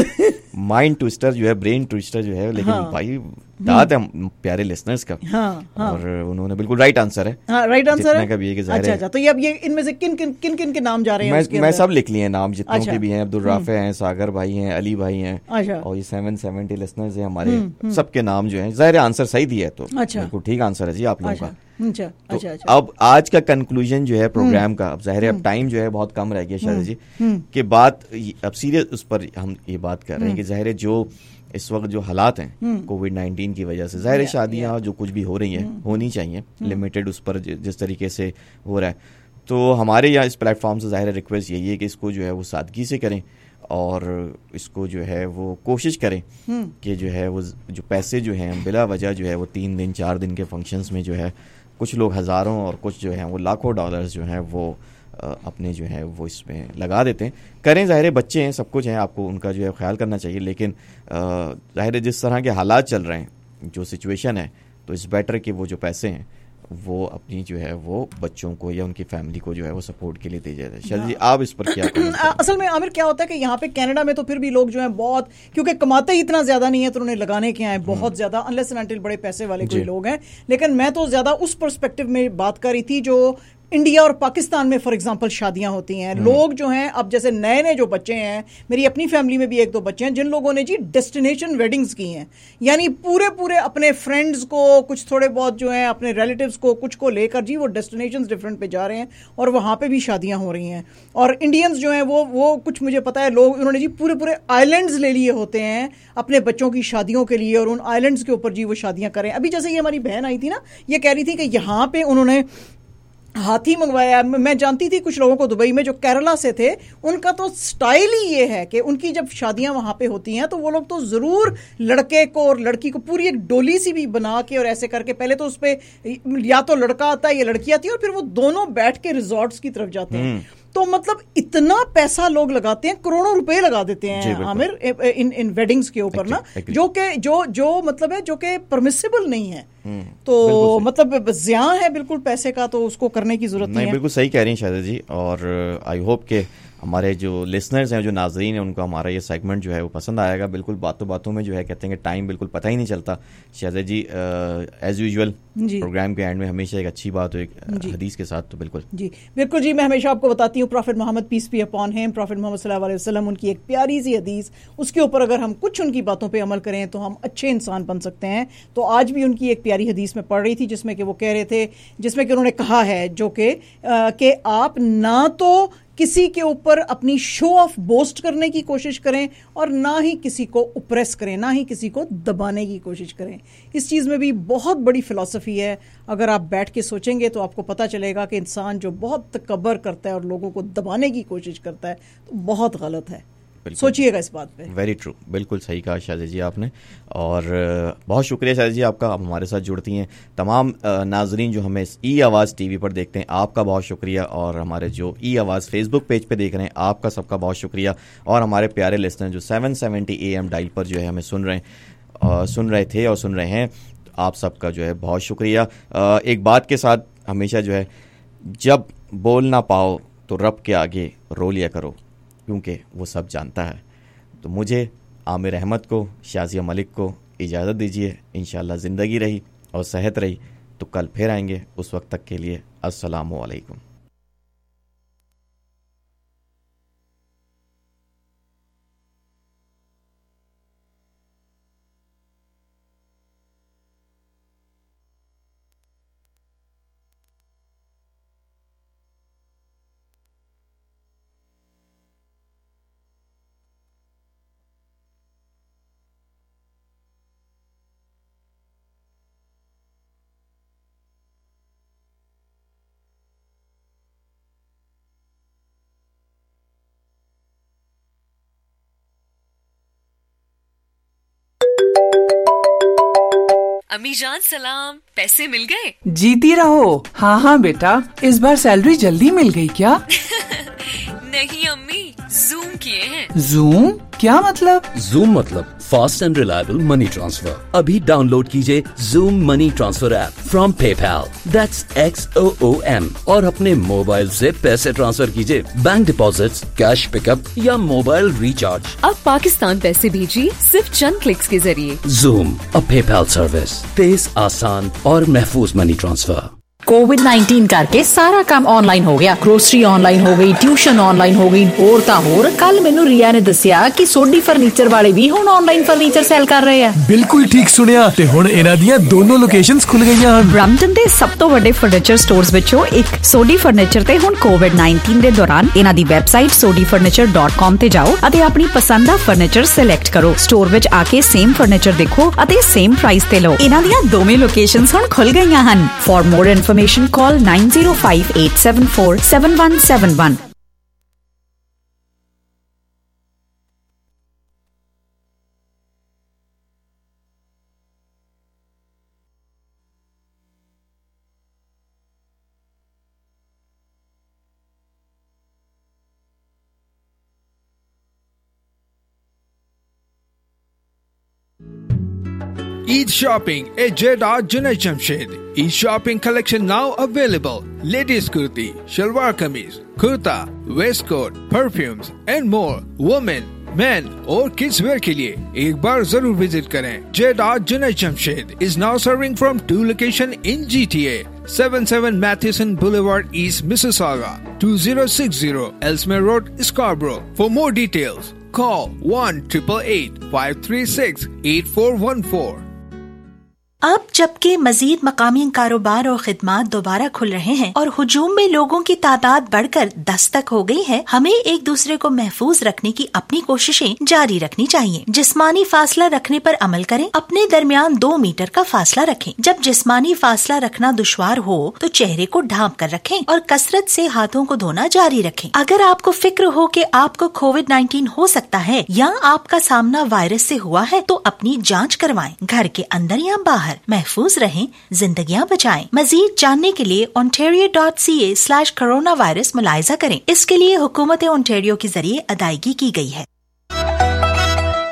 माइंड ट्विस्टर जो है, ब्रेन ट्विस्टर जो है, लेकिन हाँ, भाई दाद है प्यारे लिसनर्स का, हाँ, हाँ, और उन्होंने बिल्कुल राइट आंसर है, हाँ, राइट आंसर है। कभी अच्छा, अच्छा, तो ये अब ये इनमें से किन किन किन किन के नाम जा रहे हैं? मैं, मैं सब लिख लिए नाम जितनों के भी हैं, अब्दुल राफे हैं, सागर भाई हैं, अली भाई हैं, और ये सेवन सेवेंटी लिसनर्स हैं हमारे, सबके नाम जो है जाहिर आंसर सही दिया है, तो बिल्कुल ठीक आंसर है जी आप लोगों का। अच्छा, तो अच्छा, अच्छा। अब आज का कंक्लूजन जो है प्रोग्राम का, अब जाहिर है अब टाइम जो है बहुत कम रह गया शायद जी कि बात अब सीरियस उस पर हम ये बात कर रहे हैं कि जाहिर है जो इस वक्त जो हालात हैं कोविड नाइन्टीन की वजह से, जाहिर है शादियां जो कुछ भी हो रही हैं होनी चाहिए लिमिटेड, उस पर जिस तरीके से हो रहा है, तो हमारे यहाँ इस प्लेटफॉर्म से जाहिर रिक्वेस्ट यही है कि इसको जो है वो सादगी से करें और इसको जो है वो कोशिश करें कि जो है वो जो पैसे जो हैं बिला वजह जो है वो तीन दिन चार दिन के फंक्शंस में जो है कुछ लोग हज़ारों और कुछ जो है वो लाखों डॉलर्स जो हैं वो अपने जो है वो इसमें लगा देते हैं। करें, ज़ाहिर बच्चे हैं, सब कुछ हैं, आपको उनका जो है ख्याल करना चाहिए, लेकिन ज़ाहिर जिस तरह के हालात चल रहे हैं, जो सिचुएशन है, तो इट्स बेटर कि वो जो पैसे हैं वो अपनी जो है वो बच्चों को या उनकी फैमिली को जो है वो सपोर्ट के लिए दी जाए। शायद जी आप इस पर क्या असल में आमिर क्या होता है कि यहाँ पे कनाडा में तो फिर भी लोग जो हैं बहुत, क्योंकि कमाते ही इतना ज्यादा नहीं है तो उन्हें लगाने के हैं बहुत ज्यादा, अनलेस एंड अनटिल बड़े पैसे वाले कोई लोग हैं। लेकिन मैं तो ज्यादा उस पर्सपेक्टिव में बात कर रही थी जो इंडिया और पाकिस्तान में फॉर एग्जांपल शादियां होती हैं, लोग जो हैं अब जैसे नए नए जो बच्चे हैं, मेरी अपनी फैमिली में भी एक दो बच्चे हैं जिन लोगों ने जी डेस्टिनेशन वेडिंग्स की हैं, यानी पूरे पूरे अपने फ्रेंड्स को, कुछ थोड़े बहुत जो हैं अपने रिलेटिव्स को, कुछ को लेकर जी वो डेस्टिनेशंस डिफरेंट पे जा रहे हैं और वहाँ पे भी शादियां हो रही हैं। और इंडियंस जो हैं वो वो कुछ मुझे पता है लोग उन्होंने जी पूरे पूरे आइलैंड्स ले लिए होते हैं अपने बच्चों की शादियों के लिए और उन आइलैंड्स के ऊपर जी वो शादियां करें। अभी जैसे ये हमारी बहन आई थी ना, ये कह रही थी कि यहाँ पे उन्होंने हाथी मंगवाया। मैं जानती थी कुछ लोगों को दुबई में जो केरला से थे, उनका तो स्टाइल ही ये है कि उनकी जब शादियां वहां पे होती हैं तो वो लोग तो जरूर लड़के को और लड़की को पूरी एक डोली सी भी बना के और ऐसे करके, पहले तो उस पे या तो लड़का आता है या लड़की आती है और फिर वो दोनों बैठ के रिजॉर्ट्स की तरफ जाते हैं। तो मतलब इतना पैसा लोग लगाते हैं, करोड़ों रुपए लगा देते हैं आमिर इन इन वेडिंग्स के ऊपर ना, जो के जो जो मतलब है जो कि परमिसिबल नहीं है। तो मतलब ज़ियां है बिल्कुल पैसे का, तो उसको करने की जरूरत नहीं, नहीं है। बिल्कुल सही कह रही हैं शायद जी, और आई होप के हमारे जो लिसनर्स हैं, जो नाजरीन हैं, उनको हमारा ये सेगमेंट जो है वो पसंद आएगा। बिल्कुल बातों बातों में जो है कहते हैं कि टाइम बिल्कुल पता ही नहीं चलता। Shahzad ji, as usual program के एंड में हमेशा एक अच्छी बात हो एक हदीस के साथ, तो बिल्कुल जी बिल्कुल जी। मैं हमेशा आपको बताती हूँ prophet Mohammad peace be upon him, prophet Mohammad सल्लल्लाहु अलैहि वसल्लम, उनकी एक प्यारी सी हदीस, उसके ऊपर अगर हम कुछ उनकी बातों पे अमल करें तो हम अच्छे इंसान बन सकते हैं। तो आज भी उनकी एक प्यारी हदीस में पढ़ रही थी जिसमें कि वो कह रहे थे, जिसमें कि उन्होंने कहा है जो कि कि आप ना तो किसी के ऊपर अपनी शो ऑफ बोस्ट करने की कोशिश करें और ना ही किसी को उप्रेस करें, ना ही किसी को दबाने की कोशिश करें। इस चीज़ में भी बहुत बड़ी फिलॉसफी है। अगर आप बैठ के सोचेंगे तो आपको पता चलेगा कि इंसान जो बहुत तकब्बर करता है और लोगों को दबाने की कोशिश करता है तो बहुत गलत है। सोचिएगा इस बात पे। वेरी ट्रू, बिल्कुल सही कहा शादी जी आपने। और बहुत शुक्रिया शादी जी आपका, आप हमारे साथ जुड़ती हैं। तमाम नाजरीन जो हमें ई आवाज़ टीवी पर देखते हैं, आपका बहुत शुक्रिया। और हमारे जो ई आवाज़ फेसबुक पेज पे देख रहे हैं, आपका सबका बहुत शुक्रिया। और हमारे प्यारे लिसनर जो seven seventy A M dial पर जो है हमें सुन रहे हैं, सुन रहे थे और सुन रहे हैं, आप सबका जो है बहुत शुक्रिया। एक बात के साथ हमेशा जो है, जब बोल ना पाओ तो रब के आगे रो लिया करो, क्योंकि वो सब जानता है। तो मुझे, आमिर अहमद को, शाजिया मलिक को इजाज़त दीजिए। इंशाअल्लाह ज़िंदगी रही और सेहत रही तो कल फिर आएंगे। उस वक्त तक के लिए अस्सलामु अलैकुम। अम्मी जान सलाम, पैसे मिल गए? जीती रहो। हाँ हाँ बेटा, इस बार सैलरी जल्दी मिल गई क्या? नहीं अम्मी, जूम किए हैं। जूम क्या मतलब? जूम मतलब fast and reliable money transfer. अभी डाउनलोड कीजिए Xoom money transfer app from PayPal, that's X O O M, और अपने मोबाइल से पैसे ट्रांसफर कीजिए, बैंक डिपॉजिट्स, कैश पिकअप या मोबाइल रिचार्ज। अब पाकिस्तान पैसे भेजिए सिर्फ चंद क्लिक्स के जरिए। जूम, अ पेपैल सर्विस, तेज, आसान और महफूज मनी ट्रांसफर। कोविड नाइनटीन करके सारा काम ऑनलाइन हो गया। ग्रोसरी ऑनलाइन हो गई, ट्यूशन ऑनलाइन हो गई, होर ता होर। कल मैनू रिया ने दसिया कि सोडी फर्नीचर वाले भी हुण ऑनलाइन फर्नीचर सेल कर रहे हैं। बिल्कुल ठीक सुनिया, ते हुण इन्हां दियां दोनों लोकेशंस खुल गईयां हन। ब्रैम्पटन दे सब तो वड्डे फर्नीचर स्टोर्स विचों एक सोडी फर्नीचर ते हुण कोविड नाइनटीन दे दौरान इन्हां दी website Sodhi furniture dot com ते जाओ अते अपनी पसंद दा फर्नीचर सिलेक्ट करो। स्टोर विच आके सेम फर्नीचर देखो अते सेम प्राइस ते लो। इन्हां दियां दोवें लोकेशंस हुण खुल गईयां हन। For more information call nine zero five eight seven four seven one seven one. Eid Shopping at Jeddah Junaid Jamshed. Eid Shopping collection now available. Ladies kurti, shalwar kameez, kurta, waistcoat, perfumes and more. Women, men और kids wear के लिए एक बार जरूर visit करें। Jeddah Junaid Jamshed is now serving from two locations in G T A. seventy-seven Matheson Boulevard East Mississauga, two zero six zero Ellesmere Road, Scarborough. For more details, call one eight eight eight five three six eight four one four. अब जबकि मजीद मकामी कारोबार और खिदमात दोबारा खुल रहे हैं और हुजूम में लोगों की तादाद बढ़कर दस तक हो गई है, हमें एक दूसरे को महफूज रखने की अपनी कोशिशें जारी रखनी चाहिए। जिस्मानी फासला रखने पर अमल करें। अपने दरमियान दो मीटर का फासला रखें। जब जिस्मानी फासला रखना दुश्वार हो तो चेहरे को ढांप कर रखें और कसरत से हाथों को धोना जारी रखें। अगर आपको फिक्र हो कि आपको कोविड नाइनटीन हो सकता है या आपका सामना वायरस से हुआ है तो अपनी जाँच करवाएं। घर के अंदर या बाहर महफूज रहें, जिंदगियां बचाएं। मजीद जानने के लिए ontario dot c a slash coronavirus मुलायजा करें। इसके लिए हुकूमत ओंटारियो के जरिए अदायगी की गई है।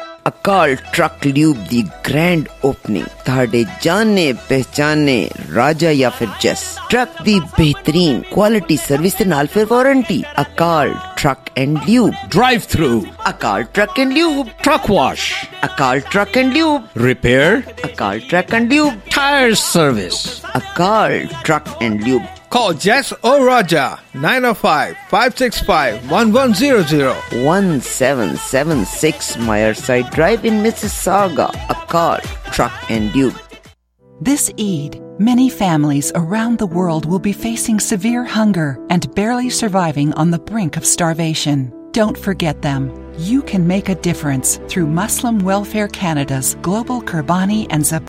अकाल ट्रक ल्यूब दी ग्रैंड ओपनिंग ताड़े जाने पहचाने राजा या फिर जस ट्रक दी बेहतरीन क्वालिटी सर्विस दे नाल फिर warranty Akal truck and lube drive through Akal truck and lube truck wash Akal truck and lube repair Akal truck and lube tyre service Akal truck and lube Call Jess or Raja nine oh five, five six five, one one zero zero. one seven seven six Myerside Drive in Mississauga. Akal Truck and Lube. This Eid, many families around the world will be facing severe hunger and barely surviving on the brink of starvation. Don't forget them. You can make a difference through Muslim Welfare Canada's Global Qurbani and Zakat